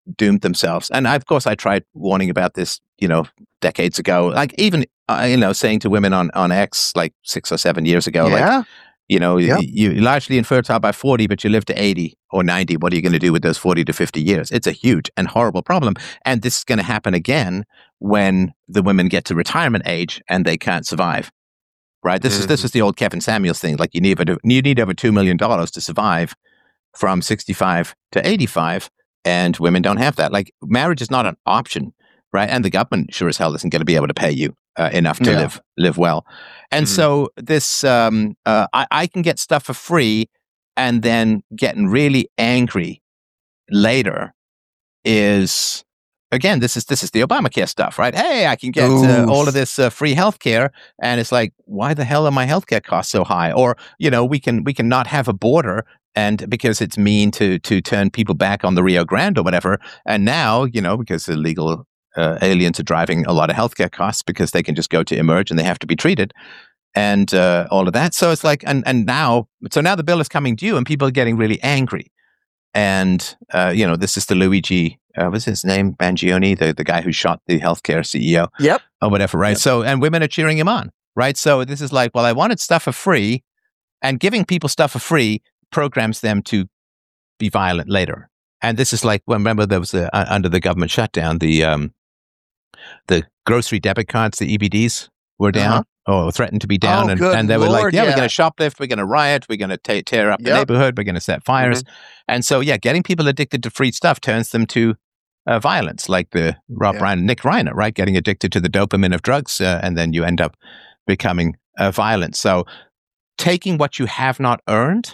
[SPEAKER 1] doomed themselves. And I, of course, I tried warning about this, you know, decades ago. Like even, uh, you know, saying to women on, on X like six or seven years ago,
[SPEAKER 2] Yeah.
[SPEAKER 1] like, you know,
[SPEAKER 2] Yep.
[SPEAKER 1] you, you're largely infertile by forty, but you live to eighty or ninety. What are you going to do with those forty to fifty years? It's a huge and horrible problem. And this is going to happen again when the women get to retirement age and they can't survive. Right? This
[SPEAKER 2] Mm-hmm.
[SPEAKER 1] is this is the old Kevin Samuels thing. Like you need over, you need over two million dollars to survive from sixty-five to eighty-five, and women don't have that. Like marriage is not an option, right? And the government sure as hell isn't going to be able to pay you uh, enough to
[SPEAKER 2] Yeah.
[SPEAKER 1] live live well. And
[SPEAKER 3] Mhm.
[SPEAKER 1] so this, um, uh, I, I can get stuff for free, and then getting really angry later is. Again, this is this is the Obamacare stuff, right? Hey, I can get uh,
[SPEAKER 2] Oof.
[SPEAKER 1] all of this uh, free healthcare, and it's like, why the hell are my healthcare costs so high? Or you know, we can we can not have a border, and because it's mean to to turn people back on the Rio Grande or whatever. And now, you know, because illegal uh, aliens are driving a lot of healthcare costs because they can just go to Emerge and they have to be treated, and uh, all of that. So it's like, and and now, so now the bill is coming due, and people are getting really angry. And, uh, you know, this is the Luigi, uh, what's his name? Mangione, the, the guy who shot the healthcare C E O
[SPEAKER 2] Yep.
[SPEAKER 1] or whatever, right?
[SPEAKER 2] Yep.
[SPEAKER 1] So, and women are cheering him on, right? So this is like, well, I wanted stuff for free, and giving people stuff for free programs them to be violent later. And this is like, well, remember there was a, uh, under the government shutdown, the, um, the grocery debit cards, the E B Ds were down.
[SPEAKER 2] Uh-huh.
[SPEAKER 1] Or threatened to be down,
[SPEAKER 2] Oh,
[SPEAKER 1] and,
[SPEAKER 2] good
[SPEAKER 1] and they were like,
[SPEAKER 2] Lord,
[SPEAKER 1] yeah, we're
[SPEAKER 2] yeah.
[SPEAKER 1] going to shoplift, we're going to riot, we're going to ta tear up the
[SPEAKER 2] Yep.
[SPEAKER 1] neighborhood, we're going to set fires. And so, yeah, getting people addicted to free stuff turns them to uh, violence, like the Rob
[SPEAKER 2] Yeah.
[SPEAKER 1] Reiner, Nick Reiner, right? Getting addicted to the dopamine of drugs, uh, and then you end up becoming uh, violent. So taking what you have not earned,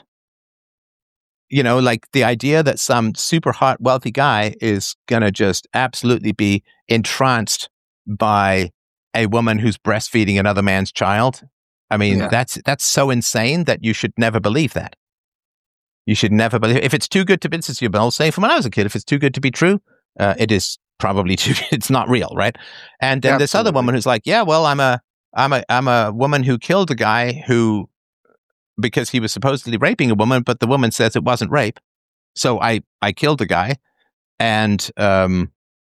[SPEAKER 1] you know, like the idea that some super hot, wealthy guy is going to just absolutely be entranced by a woman who's breastfeeding another man's child. I mean,
[SPEAKER 2] Yeah.
[SPEAKER 1] that's that's so insane that you should never believe that. You should never believe if it's too good to be. This is your old saying from when I was a kid. If it's too good to be true, uh, it is probably too. It's not real, right? And then this other
[SPEAKER 2] Absolutely.
[SPEAKER 1] woman who's like, yeah, well, I'm a I'm a I'm a woman who killed a guy who because he was supposedly raping a woman, but the woman says it wasn't rape, so I I killed the guy, and um,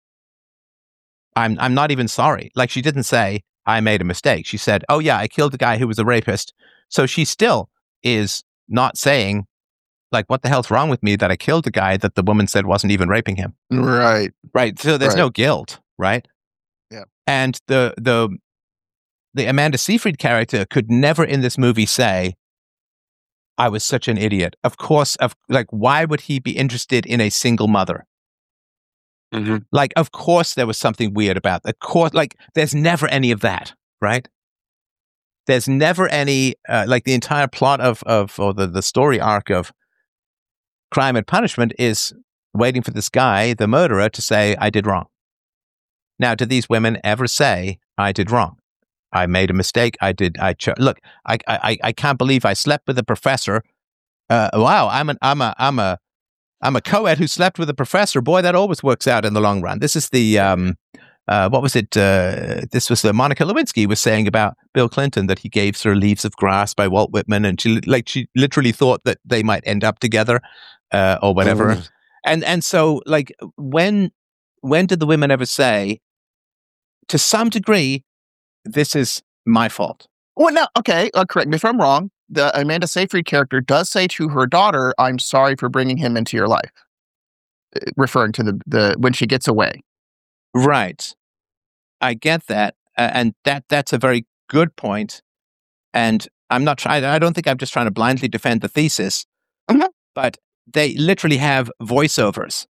[SPEAKER 1] I'm I'm not even sorry. Like she didn't say I made a mistake. She said, "Oh yeah, I killed the guy who was a rapist." So she still is not saying, like, what the hell's wrong with me that I killed the guy that the woman said wasn't even raping him.
[SPEAKER 2] Right.
[SPEAKER 1] Right. So there's
[SPEAKER 2] Right.
[SPEAKER 1] no guilt, right?
[SPEAKER 2] Yeah.
[SPEAKER 1] And the the the Amanda Seyfried character could never in this movie say, I was such an idiot. Of course, of like, why would he be interested in a single mother?
[SPEAKER 2] Mm-hmm.
[SPEAKER 1] Like, of course, there was something weird about that. Of course, like, there's never any of that, right? There's never any, uh, like, the entire plot of, of or the, the story arc of Crime and Punishment is waiting for this guy, the murderer, to say, I did wrong. Now, do these women ever say, I did wrong? I made a mistake. I did. I ch- look. I, I I can't believe I slept with a professor. Uh, wow. I'm an I'm a I'm a I'm a co-ed who slept with a professor. Boy, that always works out in the long run. This is the um, uh, what was it? Uh, this was uh, Monica Lewinsky was saying about Bill Clinton that he gave her Leaves of Grass by Walt Whitman, and she like she literally thought that they might end up together uh, or whatever.
[SPEAKER 2] Mm.
[SPEAKER 1] And and so like when when did the women ever say, to some degree, this is my fault?
[SPEAKER 2] Well, no, okay. Uh, correct me if I'm wrong. The Amanda Seyfried character does say to her daughter, "I'm sorry for bringing him into your life," uh, referring to the the when she gets away.
[SPEAKER 1] Right. I get that, uh, and that that's a very good point. And I'm not trying. I don't think I'm just trying to blindly defend the thesis,
[SPEAKER 2] Mhm.
[SPEAKER 1] but they literally have voiceovers.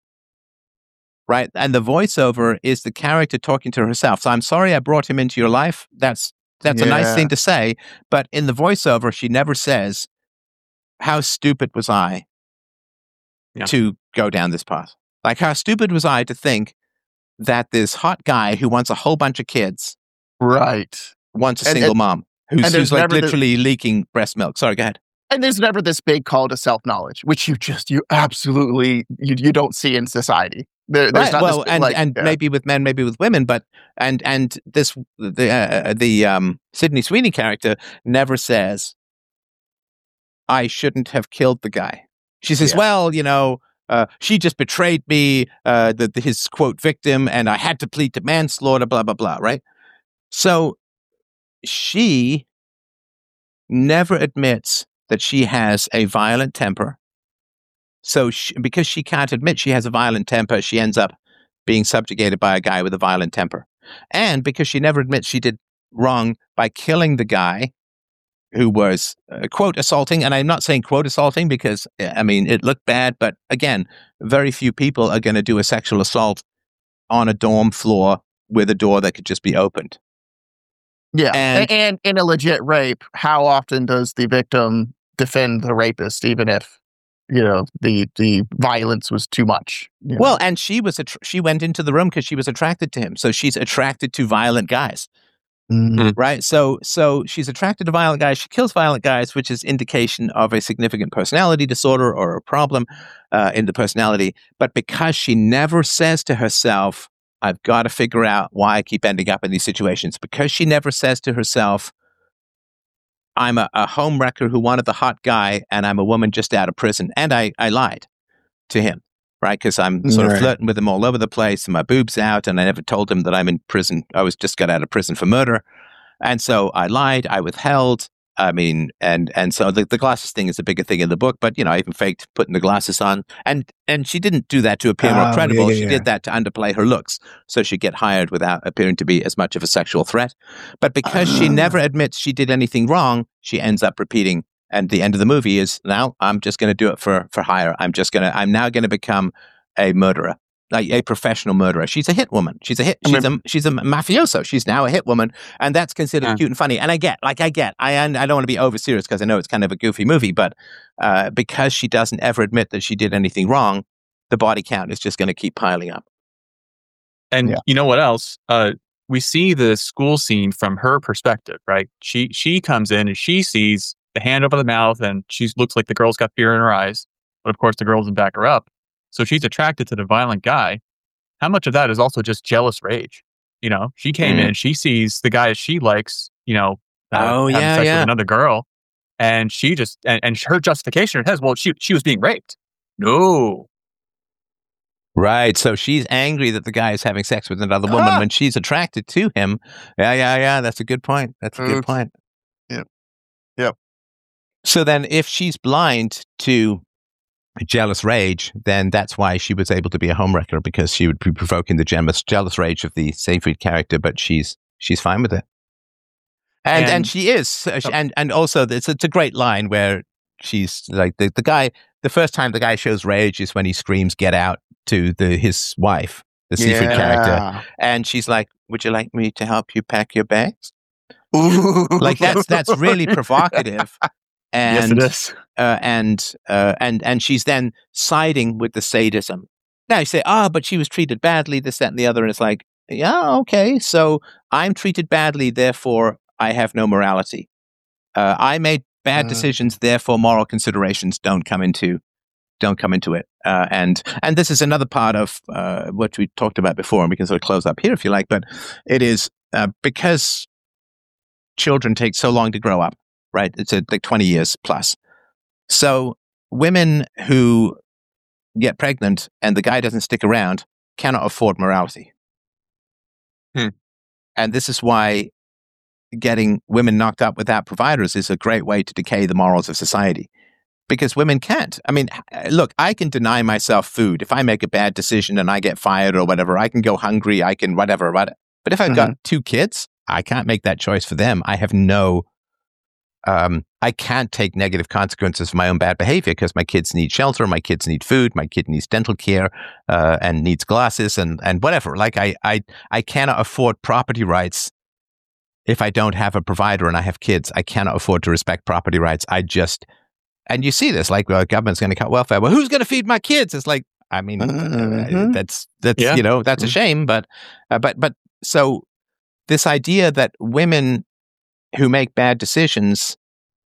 [SPEAKER 1] Right. And the voiceover is the character talking to herself. So I'm sorry I brought him into your life. That's that's a nice
[SPEAKER 2] Yeah.
[SPEAKER 1] thing to say. But in the voiceover, she never says, how stupid was I
[SPEAKER 3] Yeah.
[SPEAKER 1] to go down this path? Like, how stupid was I to think that this hot guy who wants a whole bunch of kids
[SPEAKER 2] Right.
[SPEAKER 1] wants a
[SPEAKER 2] And-
[SPEAKER 1] single
[SPEAKER 2] and-
[SPEAKER 1] mom who's,
[SPEAKER 2] and
[SPEAKER 1] who's
[SPEAKER 2] there's
[SPEAKER 1] like
[SPEAKER 2] never the-
[SPEAKER 1] literally leaking breast milk. Sorry, go ahead.
[SPEAKER 2] And there's never this big call to self knowledge, which you just you absolutely you, you don't see in society. There, there's
[SPEAKER 1] Right.
[SPEAKER 2] not
[SPEAKER 1] Well,
[SPEAKER 2] this big,
[SPEAKER 1] and
[SPEAKER 2] like,
[SPEAKER 1] and
[SPEAKER 2] yeah.
[SPEAKER 1] maybe with men, maybe with women, but and and this the uh, the um Sydney Sweeney character never says, I shouldn't have killed the guy. She says,
[SPEAKER 2] Yeah.
[SPEAKER 1] well, you know, uh, she just betrayed me, uh, the, the, his quote victim, and I had to plead to manslaughter, blah, blah, blah, right? So she never admits that she has a violent temper. So she, because she can't admit she has a violent temper, she ends up being subjugated by a guy with a violent temper. And because she never admits she did wrong by killing the guy who was, uh, quote, assaulting. And I'm not saying quote assaulting because, I mean, it looked bad. But again, very few people are going to do a sexual assault on a dorm floor with a door that could just be opened.
[SPEAKER 2] Yeah.
[SPEAKER 1] And,
[SPEAKER 2] and, and in a legit rape, how often does the victim defend the rapist, even if, you know, the the violence was too much? You know?
[SPEAKER 1] Well, and she was att- she went into the room because she was attracted to him. So she's attracted to violent guys.
[SPEAKER 2] Mm.
[SPEAKER 1] Right. So so she's attracted to violent guys. She kills violent guys, which is indication of a significant personality disorder or a problem uh, in the personality. But because she never says to herself, I've got to figure out why I keep ending up in these situations, because she never says to herself, I'm a, a home wrecker who wanted the hot guy and I'm a woman just out of prison. And I, I lied to him. Right, because I'm sort
[SPEAKER 2] Right.
[SPEAKER 1] of flirting with him all over the place, and my boob's out, and I never told him that I'm in prison. I was just got out of prison for murder, and so I lied. I withheld. I mean, and and so the, the glasses thing is a bigger thing in the book. But you know, I even faked putting the glasses on, and and she didn't do that to appear
[SPEAKER 2] Oh,
[SPEAKER 1] more
[SPEAKER 2] yeah,
[SPEAKER 1] credible.
[SPEAKER 2] yeah,
[SPEAKER 1] She
[SPEAKER 2] yeah.
[SPEAKER 1] did that to underplay her looks, so she'd get hired without appearing to be as much of a sexual threat. But because she
[SPEAKER 2] Ah.
[SPEAKER 1] never admits she did anything wrong, she ends up repeating. And the end of the movie is now I'm just going to do it for for hire. I'm just gonna. I'm now going to become a murderer, like a professional murderer. She's a hit woman. She's a hit.
[SPEAKER 2] I
[SPEAKER 1] She's a she's a mafioso. She's now a hit woman, and that's considered
[SPEAKER 3] Yeah.
[SPEAKER 1] cute and funny. And I get, like, I get, I I don't want to be over serious because I know it's kind of a goofy movie, but uh, because she doesn't ever admit that she did anything wrong, the body count is just going to keep piling up.
[SPEAKER 3] And
[SPEAKER 2] Yeah.
[SPEAKER 3] you know what else? Uh, we see the school scene from her perspective, right? She she comes in and she sees the hand over the mouth, and she looks like the girl's got fear in her eyes. But of course, the girl doesn't back her up. So she's attracted to the violent guy. How much of that is also just jealous rage? You know, she came
[SPEAKER 1] Mm.
[SPEAKER 3] in, she sees the guy she likes, you know, uh,
[SPEAKER 1] Oh,
[SPEAKER 3] having
[SPEAKER 1] yeah,
[SPEAKER 3] sex
[SPEAKER 1] yeah.
[SPEAKER 3] with another girl, and she just and, and her justification is, well, she she was being raped. No,
[SPEAKER 1] Right. So she's angry that the guy is having sex with another woman
[SPEAKER 2] Ah!
[SPEAKER 1] when she's attracted to him. Yeah, yeah, yeah. That's a good point. That's a good
[SPEAKER 2] Oops.
[SPEAKER 1] point.
[SPEAKER 2] Yep. Yep.
[SPEAKER 1] So then if she's blind to jealous rage, then that's why she was able to be a homewrecker, because she would be provoking the jealous, jealous rage of the Seyfried character, but she's she's fine with it. And and,
[SPEAKER 3] And-
[SPEAKER 1] she is. uh, she- And and also, it's, it's a great line where she's like, the, the guy, the first time the guy shows rage is when he screams, get out, to the his wife, the Seyfried character.
[SPEAKER 2] Yeah.
[SPEAKER 1] And she's like, would you like me to help you pack your bags?
[SPEAKER 2] Ooh.
[SPEAKER 1] Like, that's that's really provocative.
[SPEAKER 2] Yes,
[SPEAKER 1] And
[SPEAKER 2] it is.
[SPEAKER 1] uh, and uh, and and she's then siding with the sadism. Now you say, ah, but she was treated badly, this, that, and the other, and it's like, yeah, okay, so I'm treated badly, therefore I have no morality. Uh, I made bad
[SPEAKER 2] Uh.
[SPEAKER 1] decisions, therefore moral considerations don't come into don't come into it. Uh, and and this is another part of uh, what we talked about before, and we can sort of close up here if you like. But it is uh, because children take so long to grow up. Right, it's a, like twenty years plus. So women who get pregnant and the guy doesn't stick around cannot afford morality.
[SPEAKER 3] Hmm.
[SPEAKER 1] And this is why getting women knocked up without providers is a great way to decay the morals of society. Because women can't. I mean, look, I can deny myself food. If I make a bad decision and I get fired or whatever, I can go hungry, I can whatever, whatever. But if I've
[SPEAKER 2] Mhm.
[SPEAKER 1] got two kids, I can't make that choice for them. I have no Um, I can't take negative consequences of my own bad behavior because my kids need shelter, my kids need food, my kid needs dental care, uh, and needs glasses and, and whatever. Like I, I, I cannot afford property rights if I don't have a provider and I have kids. I cannot afford to respect property rights. I just, and you see this, like, well, the government's going to cut welfare. Well, who's going to feed my kids? It's like, I mean, uh,
[SPEAKER 2] Mhm.
[SPEAKER 1] that's, that's,
[SPEAKER 3] Yeah.
[SPEAKER 1] you know, that's a shame. But, uh, but, but so this idea that women who make bad decisions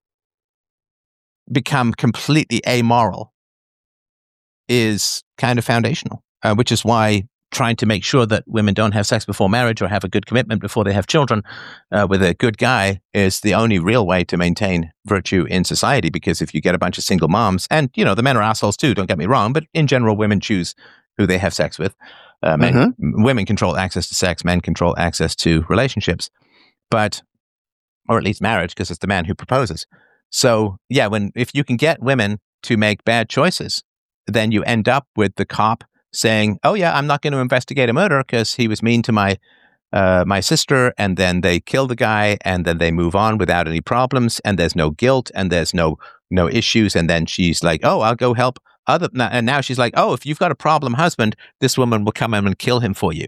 [SPEAKER 1] become completely amoral is kind of foundational, uh, which is why trying to make sure that women don't have sex before marriage or have a good commitment before they have children uh, with a good guy is the only real way to maintain virtue in society. Because if you get a bunch of single moms, and, you know, the men are assholes too, don't get me wrong, but in general, women choose who they have sex with. Uh, men, mm-hmm. Women control access to sex, men control access to relationships, but, or at least marriage, because it's the man who proposes. So, yeah, when if you can get women to make bad choices, then you end up with the cop saying, oh, yeah, I'm not going to investigate a murder because he was mean to my uh, my sister, and then they kill the guy, and then they move on without any problems, and there's no guilt, and there's no no issues, and then she's like, oh, I'll go help other, and now she's like, oh, if you've got a problem husband, this woman will come in and kill him for you.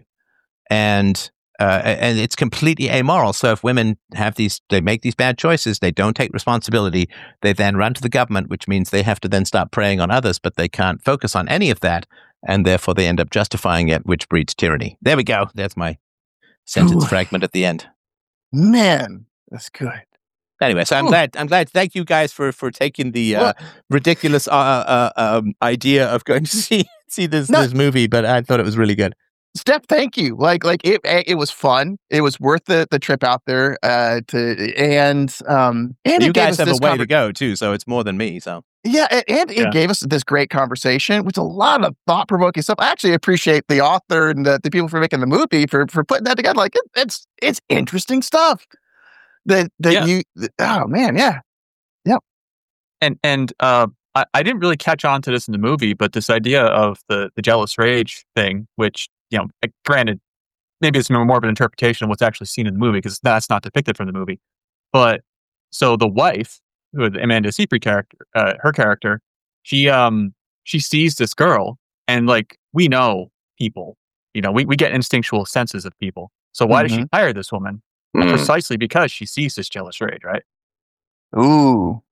[SPEAKER 1] And uh, and it's completely amoral. So if women have these, they make these bad choices, they don't take responsibility, they then run to the government, which means they have to then start preying on others, but they can't focus on any of that. And therefore, they end up justifying it, which breeds tyranny. There we go. That's my sentence Ooh. fragment at the end.
[SPEAKER 2] Man, that's good.
[SPEAKER 1] Anyway, so I'm Ooh. glad. I'm glad. Thank you guys for for taking the uh, ridiculous uh, uh, um, idea of going to see see this no. this movie. But I thought it was really good.
[SPEAKER 2] Steph, thank you. Like, like it, it was fun. It was worth the, the trip out there. Uh, to and um, and
[SPEAKER 1] you guys have a way conver- to go too, so it's more than me. So
[SPEAKER 2] yeah, and, and
[SPEAKER 3] yeah.
[SPEAKER 2] it gave us this great conversation with a lot of thought provoking stuff. I actually appreciate the author and the, the people for making the movie for for putting that together. Like, it, it's it's interesting stuff. That that
[SPEAKER 3] yeah.
[SPEAKER 2] you. Oh man, yeah, yep.
[SPEAKER 3] And and uh, I, I didn't really catch on to this in the movie, but this idea of the the jealous rage thing, which, you know, granted, maybe it's more of an interpretation of what's actually seen in the movie because that's not depicted from the movie. But so the wife, who the Amanda Seyfried character, uh, her character, she um she sees this girl, and like we know people, you know, we, we get instinctual senses of people. So why mm-hmm. does she hire this woman? Mm. Precisely because she sees this jealous rage, right?
[SPEAKER 2] Ooh.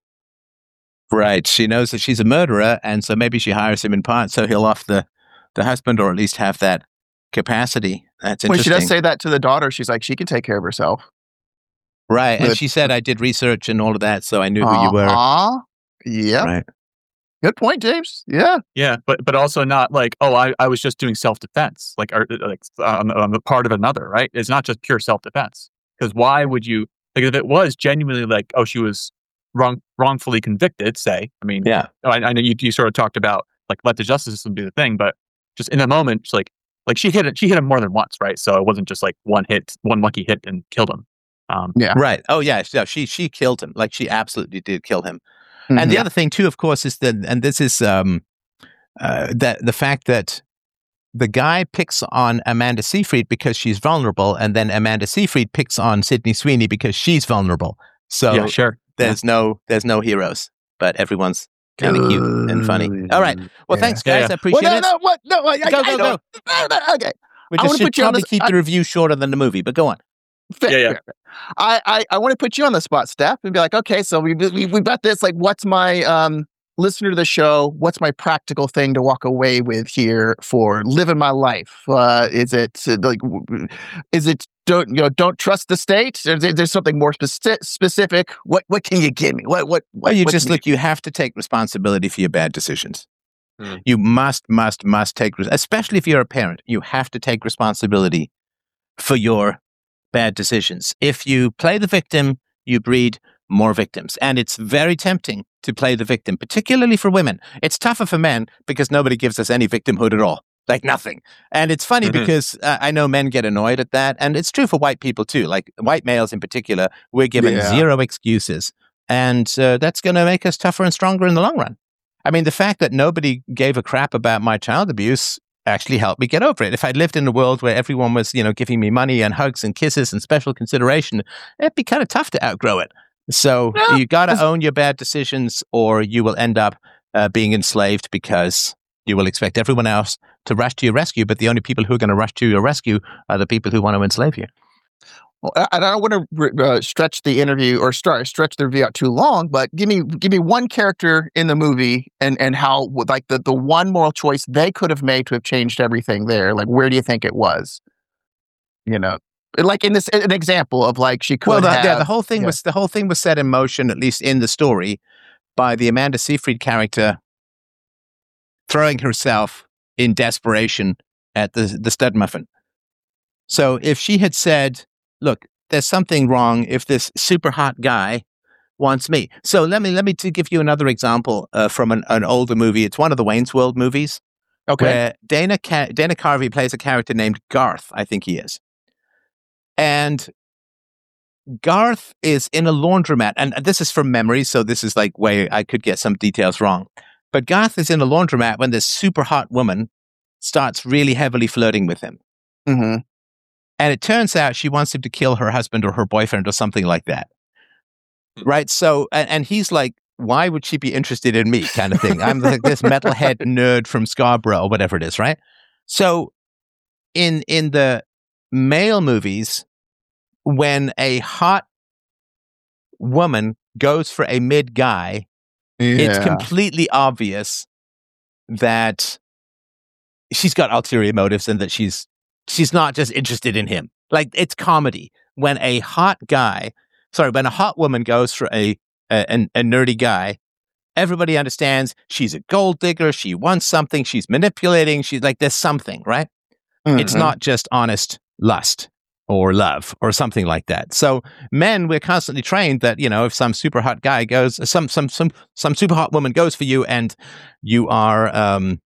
[SPEAKER 1] Right. She knows that she's a murderer, and so maybe she hires him in part so he'll off the, the husband, or at least have that capacity. That's interesting.
[SPEAKER 2] Well, she does say that to the daughter. She's like, she can take care of herself.
[SPEAKER 1] Right. But, and she said, I did research and all of that, so I knew
[SPEAKER 2] uh-huh.
[SPEAKER 1] who you were.
[SPEAKER 2] Yeah.
[SPEAKER 1] Right.
[SPEAKER 2] Good point, James. Yeah.
[SPEAKER 3] Yeah. But but also not like, oh, I, I was just doing self-defense, like, or, like on, on the part of another, right? It's not just pure self-defense. Because why would you, like, if it was genuinely like, oh, she was wrong, wrongfully convicted, say, I mean,
[SPEAKER 1] yeah,
[SPEAKER 3] I, I know you, you sort of talked about, like, let the justice system do the thing, but just in the moment, it's like, like she hit it, she hit him more than once, right? So it wasn't just like one hit, one lucky hit and killed him. Um,
[SPEAKER 2] yeah.
[SPEAKER 1] Right. Oh, yeah. So she, she killed him. Like, she absolutely did kill him. Mm-hmm. And the other thing, too, of course, is that, and this is um, uh, that the fact that the guy picks on Amanda Seyfried because she's vulnerable, and then Amanda Seyfried picks on Sydney Sweeney because she's vulnerable. So
[SPEAKER 3] yeah, sure.
[SPEAKER 1] there's
[SPEAKER 3] yeah.
[SPEAKER 1] no there's no heroes, but everyone's kind of cute and funny. All right. Well,
[SPEAKER 2] yeah.
[SPEAKER 1] thanks, guys.
[SPEAKER 3] Yeah, yeah.
[SPEAKER 1] I appreciate
[SPEAKER 2] well, no,
[SPEAKER 1] it.
[SPEAKER 2] No, what? No, I,
[SPEAKER 1] go,
[SPEAKER 2] I,
[SPEAKER 1] go,
[SPEAKER 2] I
[SPEAKER 1] go.
[SPEAKER 2] Okay.
[SPEAKER 1] We
[SPEAKER 2] I
[SPEAKER 1] just should
[SPEAKER 2] put you
[SPEAKER 1] probably
[SPEAKER 2] on
[SPEAKER 1] keep
[SPEAKER 2] I,
[SPEAKER 1] the review shorter than the movie, but go on.
[SPEAKER 2] Fair,
[SPEAKER 3] yeah, yeah.
[SPEAKER 2] Fair, fair. I, I, I want to put you on the spot, Steph, and be like, okay, so we, we, we've got this, like, what's my, um, listener to the show, what's my practical thing to walk away with here for living my life? Uh, is it uh, like, is it don't you know don't trust the state? Or is there something more speci- specific? What what can you give me? What what? what
[SPEAKER 1] well, you
[SPEAKER 2] what
[SPEAKER 1] just look. You have to take responsibility for your bad decisions. Mm. You must must must take, especially if you're a parent. You have to take responsibility for your bad decisions. If you play the victim, you breed more victims. And it's very tempting to play the victim, particularly for women. It's tougher for men because nobody gives us any victimhood at all. Like nothing. And it's funny mm-hmm. because uh, I know men get annoyed at that. And it's true for white people too. Like white males in particular, we're given yeah. zero excuses. And uh, that's going to make us tougher and stronger in the long run. I mean, the fact that nobody gave a crap about my child abuse actually helped me get over it. If I'd lived in a world where everyone was, you know, giving me money and hugs and kisses and special consideration, it'd be kind of tough to outgrow it. So yeah, you got to own your bad decisions, or you will end up uh, being enslaved because you will expect everyone else to rush to your rescue. But the only people who are going to rush to your rescue are the people who want to enslave you.
[SPEAKER 2] Well, I, I don't want to uh, stretch the interview or start, stretch the review out too long, but give me give me one character in the movie and, and how, like, the, the one moral choice they could have made to have changed everything there. Like, where do you think it was? You know? Like in this, an example of like she could
[SPEAKER 1] well, the,
[SPEAKER 2] have.
[SPEAKER 1] yeah, the whole thing
[SPEAKER 2] yeah.
[SPEAKER 1] was the whole thing was set in motion, at least in the story, by the Amanda Seyfried character throwing herself in desperation at the the stud muffin. So if she had said, "Look, there's something wrong if this super hot guy wants me." So let me let me to give you another example uh, from an, an older movie. It's one of the Wayne's World movies.
[SPEAKER 2] Okay.
[SPEAKER 1] Where Dana Ca- Dana Carvey plays a character named Garth, I think he is. And Garth is in a laundromat, and this is from memory, so this is like where I could get some details wrong. But Garth is in a laundromat when this super hot woman starts really heavily flirting with him.
[SPEAKER 2] Mm-hmm.
[SPEAKER 1] And it turns out she wants him to kill her husband or her boyfriend or something like that. Right? So, and, and he's like, why would she be interested in me, kind of thing? I'm like this metalhead nerd from Scarborough or whatever it is, right? So in in the male movies, when a hot woman goes for a mid guy, it's
[SPEAKER 2] Yeah.
[SPEAKER 1] completely obvious that she's got ulterior motives and that she's she's not just interested in him. Like, it's comedy. When a hot guy, sorry, when a hot woman goes for a A, a, a nerdy guy, everybody understands she's a gold digger. She wants something. She's manipulating. She's like, there's something, right?
[SPEAKER 2] Mhm.
[SPEAKER 1] It's not just honest lust or love or something like that. So men, we're constantly trained that, you know, if some super hot guy goes, some some some some super hot woman goes for you, and you are um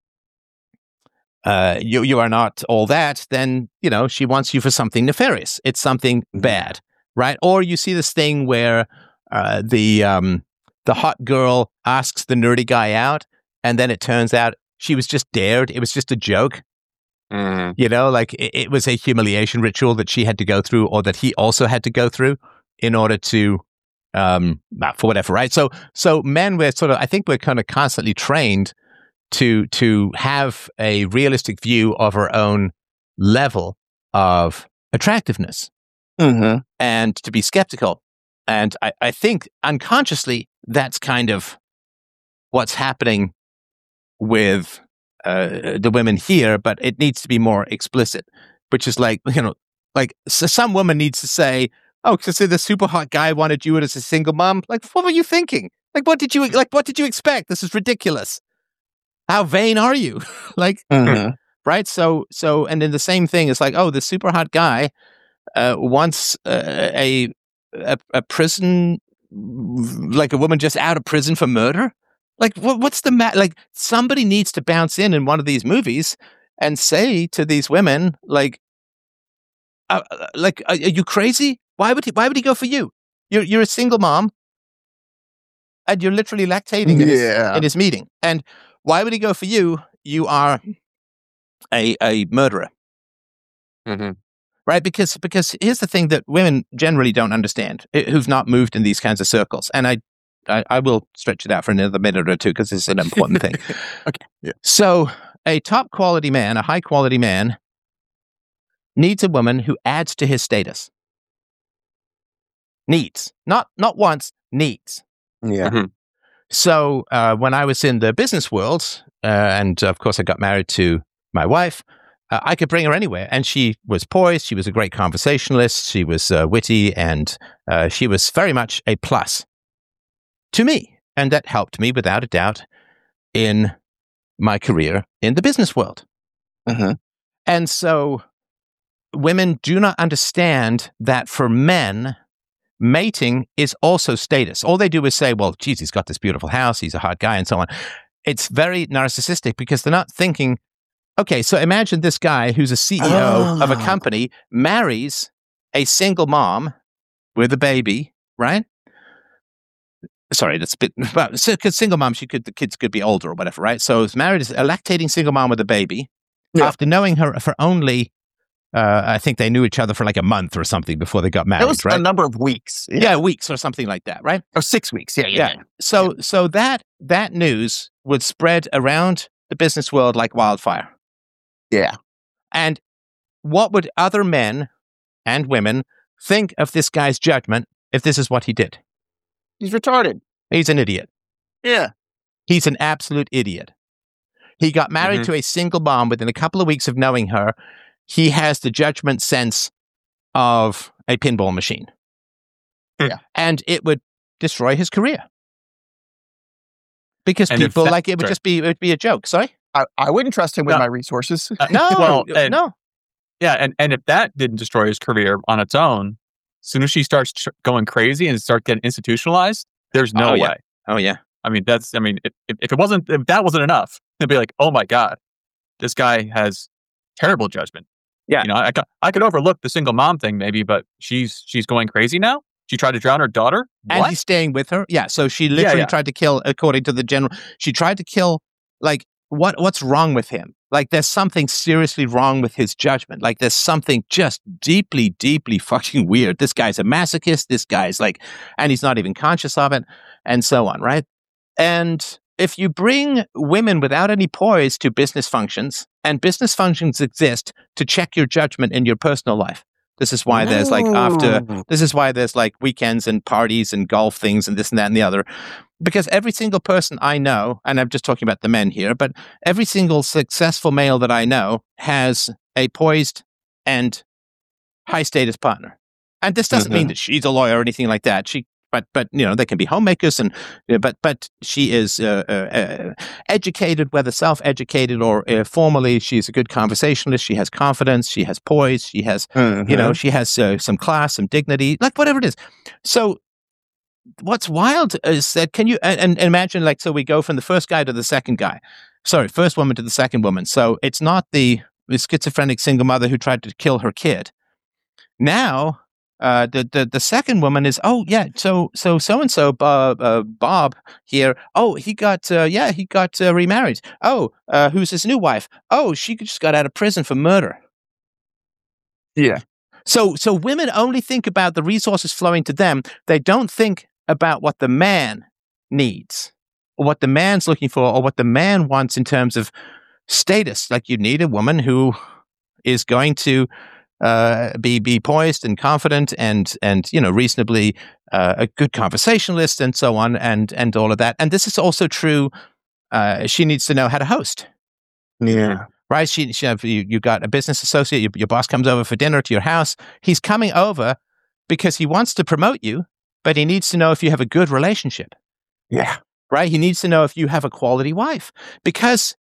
[SPEAKER 1] uh you you are not all that, then, you know, she wants you for something nefarious. It's something bad, right? Or you see this thing where Uh, the um, the hot girl asks the nerdy guy out, and then it turns out she was just dared. It was just a joke.
[SPEAKER 3] Mm.
[SPEAKER 1] You know, like it, it was a humiliation ritual that she had to go through, or that he also had to go through in order to, um, for whatever, right? So, so men, we're sort of, I think we're kind of constantly trained to to have a realistic view of our own level of attractiveness
[SPEAKER 2] Mm-hmm.
[SPEAKER 1] and to be skeptical. And I, I think unconsciously that's kind of what's happening with uh, the women here, but it needs to be more explicit, which is like, you know, like so some woman needs to say, oh, because the super hot guy wanted you as a single mom. Like, what were you thinking? Like, what did you, like, what did you expect? This is ridiculous. How vain are you? Like,
[SPEAKER 2] Mm-hmm.
[SPEAKER 1] right? So, so, and then the same thing is like, oh, the super hot guy uh, wants uh, a, a a prison, like a woman just out of prison for murder. Like, what, what's the matter? Like, somebody needs to bounce in in one of these movies and say to these women, like, uh, uh, like, are, are you crazy? Why would he? Why would he go for you? You're you're a single mom, and you're literally lactating in,
[SPEAKER 2] Yeah.
[SPEAKER 1] his, in his meeting. And why would he go for you? You are a a murderer.
[SPEAKER 3] Mm-hmm.
[SPEAKER 1] Right, because because here's the thing that women generally don't understand, eh, who've not moved in these kinds of circles, and I, I, I will stretch it out for another minute or two because it's an important thing.
[SPEAKER 2] Okay. Yeah.
[SPEAKER 1] So, a top quality man, a high quality man, needs a woman who adds to his status. Needs, not not wants, needs.
[SPEAKER 2] Yeah.
[SPEAKER 3] Mm-hmm.
[SPEAKER 1] So, uh, when I was in the business world, uh, and of course I got married to my wife. Uh, I could bring her anywhere, and she was poised. She was a great conversationalist. She was uh, witty, and uh, she was very much a plus to me. And that helped me, without a doubt, in my career in the business world.
[SPEAKER 2] Mm-hmm.
[SPEAKER 1] And so women do not understand that for men, mating is also status. All they do is say, well, geez, he's got this beautiful house, he's a hot guy, and so on. It's very narcissistic because they're not thinking, okay, so imagine this guy who's a C E O
[SPEAKER 2] Oh.
[SPEAKER 1] of a company marries a single mom with a baby, right? Sorry, that's a bit, but because single mom, she could, the kids could be older or whatever, right? So it's married as a lactating single mom with a baby.
[SPEAKER 2] Yeah.
[SPEAKER 1] After knowing her for only, uh, I think they knew each other for like a month or something before they got married,
[SPEAKER 2] It was
[SPEAKER 1] right?
[SPEAKER 2] a number of weeks.
[SPEAKER 1] yeah, weeks or something like that, right?
[SPEAKER 2] Or six weeks. Yeah. Yeah.
[SPEAKER 1] Yeah. So, so that that news would spread around the business world like wildfire.
[SPEAKER 2] Yeah.
[SPEAKER 1] And what would other men and women think of this guy's judgment if this is what he did?
[SPEAKER 2] He's retarded.
[SPEAKER 1] He's an idiot.
[SPEAKER 2] Yeah.
[SPEAKER 1] He's an absolute idiot. He got married
[SPEAKER 3] Mhm.
[SPEAKER 1] to a single mom within a couple of weeks of knowing her. He has the judgment sense of a pinball machine.
[SPEAKER 2] Yeah.
[SPEAKER 1] And it would destroy his career. Because
[SPEAKER 3] And if
[SPEAKER 1] people,
[SPEAKER 3] that-
[SPEAKER 1] like, it would
[SPEAKER 3] sorry.
[SPEAKER 1] just be, it would be a joke. Sorry?
[SPEAKER 2] I, I wouldn't trust him with
[SPEAKER 3] No.
[SPEAKER 2] my resources.
[SPEAKER 3] Uh,
[SPEAKER 1] No,
[SPEAKER 3] well, and,
[SPEAKER 1] no.
[SPEAKER 3] yeah, and, and if that didn't destroy his career on its own, as soon as she starts tr- going crazy and start getting institutionalized, there's no
[SPEAKER 1] Oh, yeah.
[SPEAKER 3] way.
[SPEAKER 1] Oh, yeah.
[SPEAKER 3] I mean, that's, I mean, if, if if it wasn't, if that wasn't enough, it'd be like, oh my God, this guy has terrible judgment.
[SPEAKER 1] Yeah.
[SPEAKER 3] You know, I, I, I could overlook the single mom thing maybe, but she's, she's going crazy now. She tried to drown her daughter.
[SPEAKER 1] And
[SPEAKER 3] What?
[SPEAKER 1] he's staying with her. Yeah. So she literally
[SPEAKER 3] yeah.
[SPEAKER 1] tried to kill, according to the general, she tried to kill, like, what what's wrong with him? Like, there's something seriously wrong with his judgment. Like, there's something just deeply, deeply fucking weird. This guy's a masochist. This guy's like, and he's not even conscious of it, and so on, right? And if you bring women without any poise to business functions, and business functions exist to check your judgment in your personal life. This is why there's like after, this is why there's like weekends and parties and golf things and this and that and the other. Because every single person I know, and I'm just talking about the men here, but every single successful male that I know has a poised and high status partner. And this doesn't
[SPEAKER 2] Mhm.
[SPEAKER 1] mean that she's a lawyer or anything like that. She, but, but, you know, they can be homemakers and, you know, but, but she is uh, uh, uh, educated, whether self-educated or uh, formally, she's a good conversationalist. She has confidence. She has poise. She has, you know, she has uh, some class, some dignity, like whatever it is. So what's wild is that, can you, and, and imagine like, so we go from the first guy to the second guy, sorry, first woman to the second woman. So it's not the, the schizophrenic single mother who tried to kill her kid. Now, Uh, the, the the second woman is, oh yeah, so so so and so Bob uh, Bob here. Oh, he got uh, yeah he got uh, remarried. Oh, uh, who's his new wife? Oh, she just got out of prison for murder.
[SPEAKER 2] Yeah.
[SPEAKER 1] So so women only think about the resources flowing to them. They don't think about what the man needs, or what the man's looking for, or what the man wants in terms of status. Like, you need a woman who is going to Uh, be be poised and confident and and you know reasonably uh, a good conversationalist and so on and and all of that. And this is also true. Uh, she needs to know how to host,
[SPEAKER 2] Yeah.
[SPEAKER 1] right? She, she you you got a business associate. Your, your boss comes over for dinner to your house. He's coming over because he wants to promote you, but he needs to know if you have a good relationship.
[SPEAKER 2] Yeah.
[SPEAKER 1] Right? He needs to know if you have a quality wife, because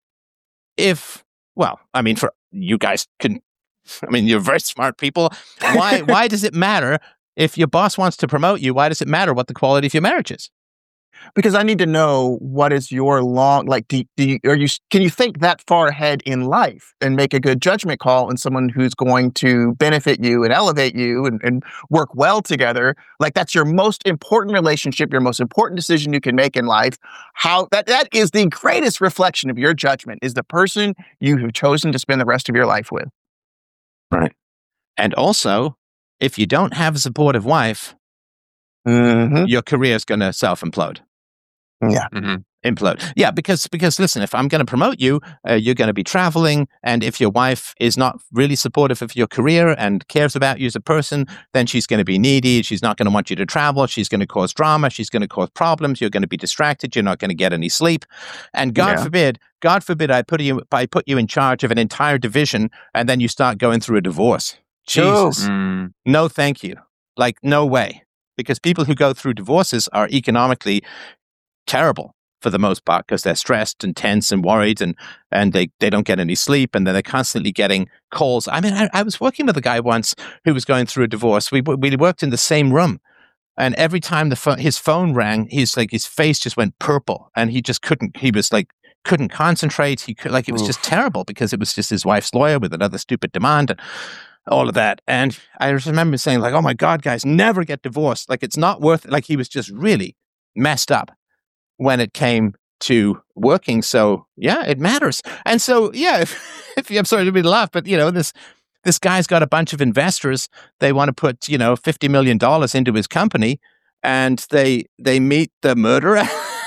[SPEAKER 1] if well, I mean, for you guys can. I mean, you're very smart people. Why why does it matter if your boss wants to promote you? Why does it matter what the quality of your marriage is?
[SPEAKER 2] Because I need to know what is your long, like, do, do you, are you, can you think that far ahead in life and make a good judgment call on someone who's going to benefit you and elevate you and, and work well together? Like, that's your most important relationship, your most important decision you can make in life. How that, that is the greatest reflection of your judgment, is the person you have chosen to spend the rest of your life with.
[SPEAKER 1] Right. And also, if you don't have a supportive wife,
[SPEAKER 2] Mm-hmm.
[SPEAKER 1] your career is going to self-implode.
[SPEAKER 2] Yeah.
[SPEAKER 3] Mm-hmm.
[SPEAKER 1] Implode. Yeah, because, because listen, if I'm going to promote you, uh, you're going to be traveling. And if your wife is not really supportive of your career and cares about you as a person, then she's going to be needy. She's not going to want you to travel. She's going to cause drama. She's going to cause problems. You're going to be distracted. You're not going to get any sleep. And God
[SPEAKER 2] Yeah.
[SPEAKER 1] forbid, God forbid I put you, I put you in charge of an entire division and then you start going through a divorce. Jesus.
[SPEAKER 3] Mm.
[SPEAKER 1] No, thank you. Like, no way. Because people who go through divorces are economically terrible for the most part, because they're stressed and tense and worried, and and they, they don't get any sleep, and then they're constantly getting calls. I mean, I, I was working with a guy once who was going through a divorce. We we worked in the same room, and every time the pho- his phone rang, he's like his face just went purple, and he just couldn't. He was like couldn't concentrate. He could, like it was
[SPEAKER 2] Oof.
[SPEAKER 1] just terrible, because it was just his wife's lawyer with another stupid demand and all of that. And I just remember saying, like, "Oh my God, guys, never get divorced. Like, it's not worth it." Like, he was just really messed up when it came to working. So yeah, it matters. And so, yeah, if, if I'm sorry to be laugh, but you know, this, this guy's got a bunch of investors. They want to put, you know, fifty million dollars into his company, and they, they meet the murderer.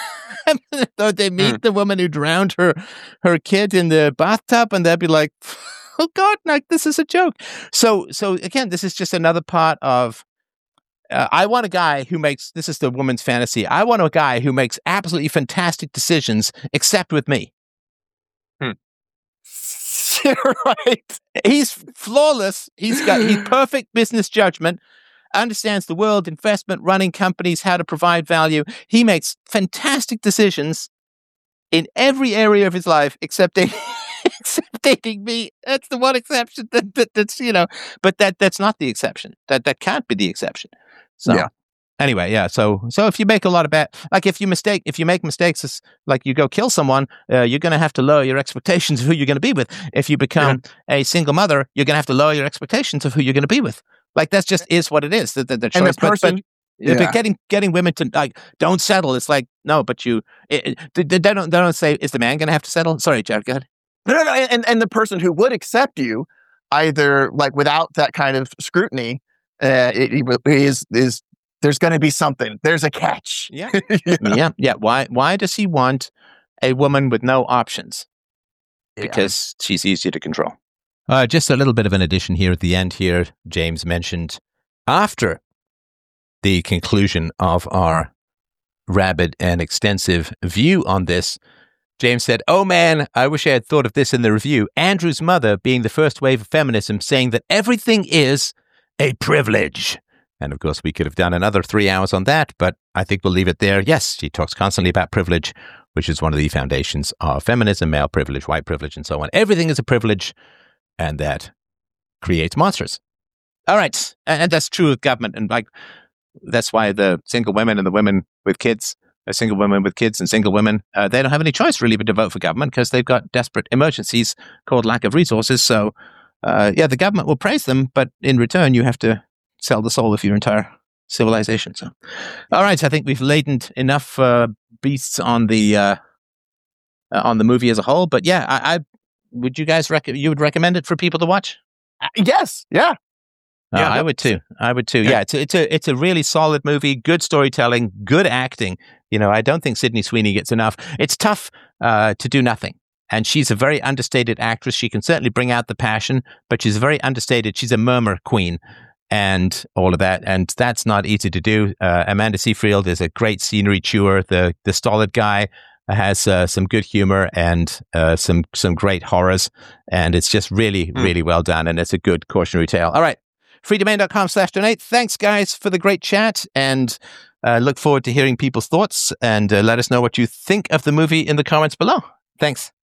[SPEAKER 1] They meet
[SPEAKER 3] Mm.
[SPEAKER 1] the woman who drowned her, her kid in the bathtub, and they'll be like, oh God, like, this is a joke. So, so again, this is just another part of, Uh, I want a guy who makes, this is the woman's fantasy, I want a guy who makes absolutely fantastic decisions, except with me.
[SPEAKER 2] Right.
[SPEAKER 1] He's flawless. He's got he's perfect business judgment, understands the world, investment, running companies, how to provide value. He makes fantastic decisions, in every area of his life except dating, except dating me. That's the one exception that, that that's you know, but that that's not the exception. That that can't be the exception. So
[SPEAKER 2] Yeah.
[SPEAKER 1] anyway, yeah. So so if you make a lot of bad, like if you mistake, if you make mistakes, it's like you go kill someone, uh, you're going to have to lower your expectations of who you're going to be with. If you become a single mother, you're going to have to lower your expectations of who you're going to be with. Like that's just is what it is. The, the, the
[SPEAKER 2] And
[SPEAKER 1] choice.
[SPEAKER 2] the person,
[SPEAKER 1] but, but, yeah. but getting getting women to like don't settle. It's like no, but you it, it, they don't they don't say is the man going to have to settle? Sorry, Jared. Go ahead.
[SPEAKER 2] no, no, no, and and the person who would accept you, either like without that kind of scrutiny, uh, it, it is is there's going to be something. There's a catch.
[SPEAKER 1] Yeah. yeah, yeah, yeah. Why why does he want a woman with no options?
[SPEAKER 2] Yeah.
[SPEAKER 1] Because she's easy to control. Uh, just a little bit of an addition here at the end. Here, James mentioned after the conclusion of our rabid and extensive view on this, James said, "Oh man, I wish I had thought of this in the review. Andrew's mother being the first wave of feminism, saying that everything is a privilege." And of course, we could have done another three hours on that, but I think we'll leave it there. Yes, she talks constantly about privilege, which is one of the foundations of feminism, male privilege, white privilege, and so on. Everything is a privilege, and that creates monsters. All right, and, and that's true with government, and like that's why the single women and the women with kids, uh, single women with kids and single women, uh, they don't have any choice really but to vote for government because they've got desperate emergencies called lack of resources. So, uh, yeah, the government will praise them, but in return, you have to sell the soul of your entire civilization. So, all right, I think we've laden enough uh, beasts on the uh, uh, on the movie as a whole. But yeah, I, I would you guys rec- you would recommend it for people to watch?
[SPEAKER 2] Uh, yes, yeah,
[SPEAKER 1] Uh,
[SPEAKER 2] Yeah,
[SPEAKER 1] I would too. I would too.
[SPEAKER 2] Yeah.
[SPEAKER 1] Yeah, it's a, it's a it's a really solid movie. Good storytelling, good acting. You know, I don't think Sydney Sweeney gets enough. It's tough uh, to do nothing, and she's a very understated actress. She can certainly bring out the passion, but she's very understated. She's a murmur queen, and all of that, and that's not easy to do. Uh, Amanda Seyfried is a great scenery chewer. The the stolid guy has uh, some good humor and uh, some some great horrors, and it's just really
[SPEAKER 2] Mm.
[SPEAKER 1] really well done, and it's a good cautionary tale. All right. freedomain.com slash donate. Thanks, guys, for the great chat, and uh, look forward to hearing people's thoughts, and uh, let us know what you think of the movie in the comments below. Thanks.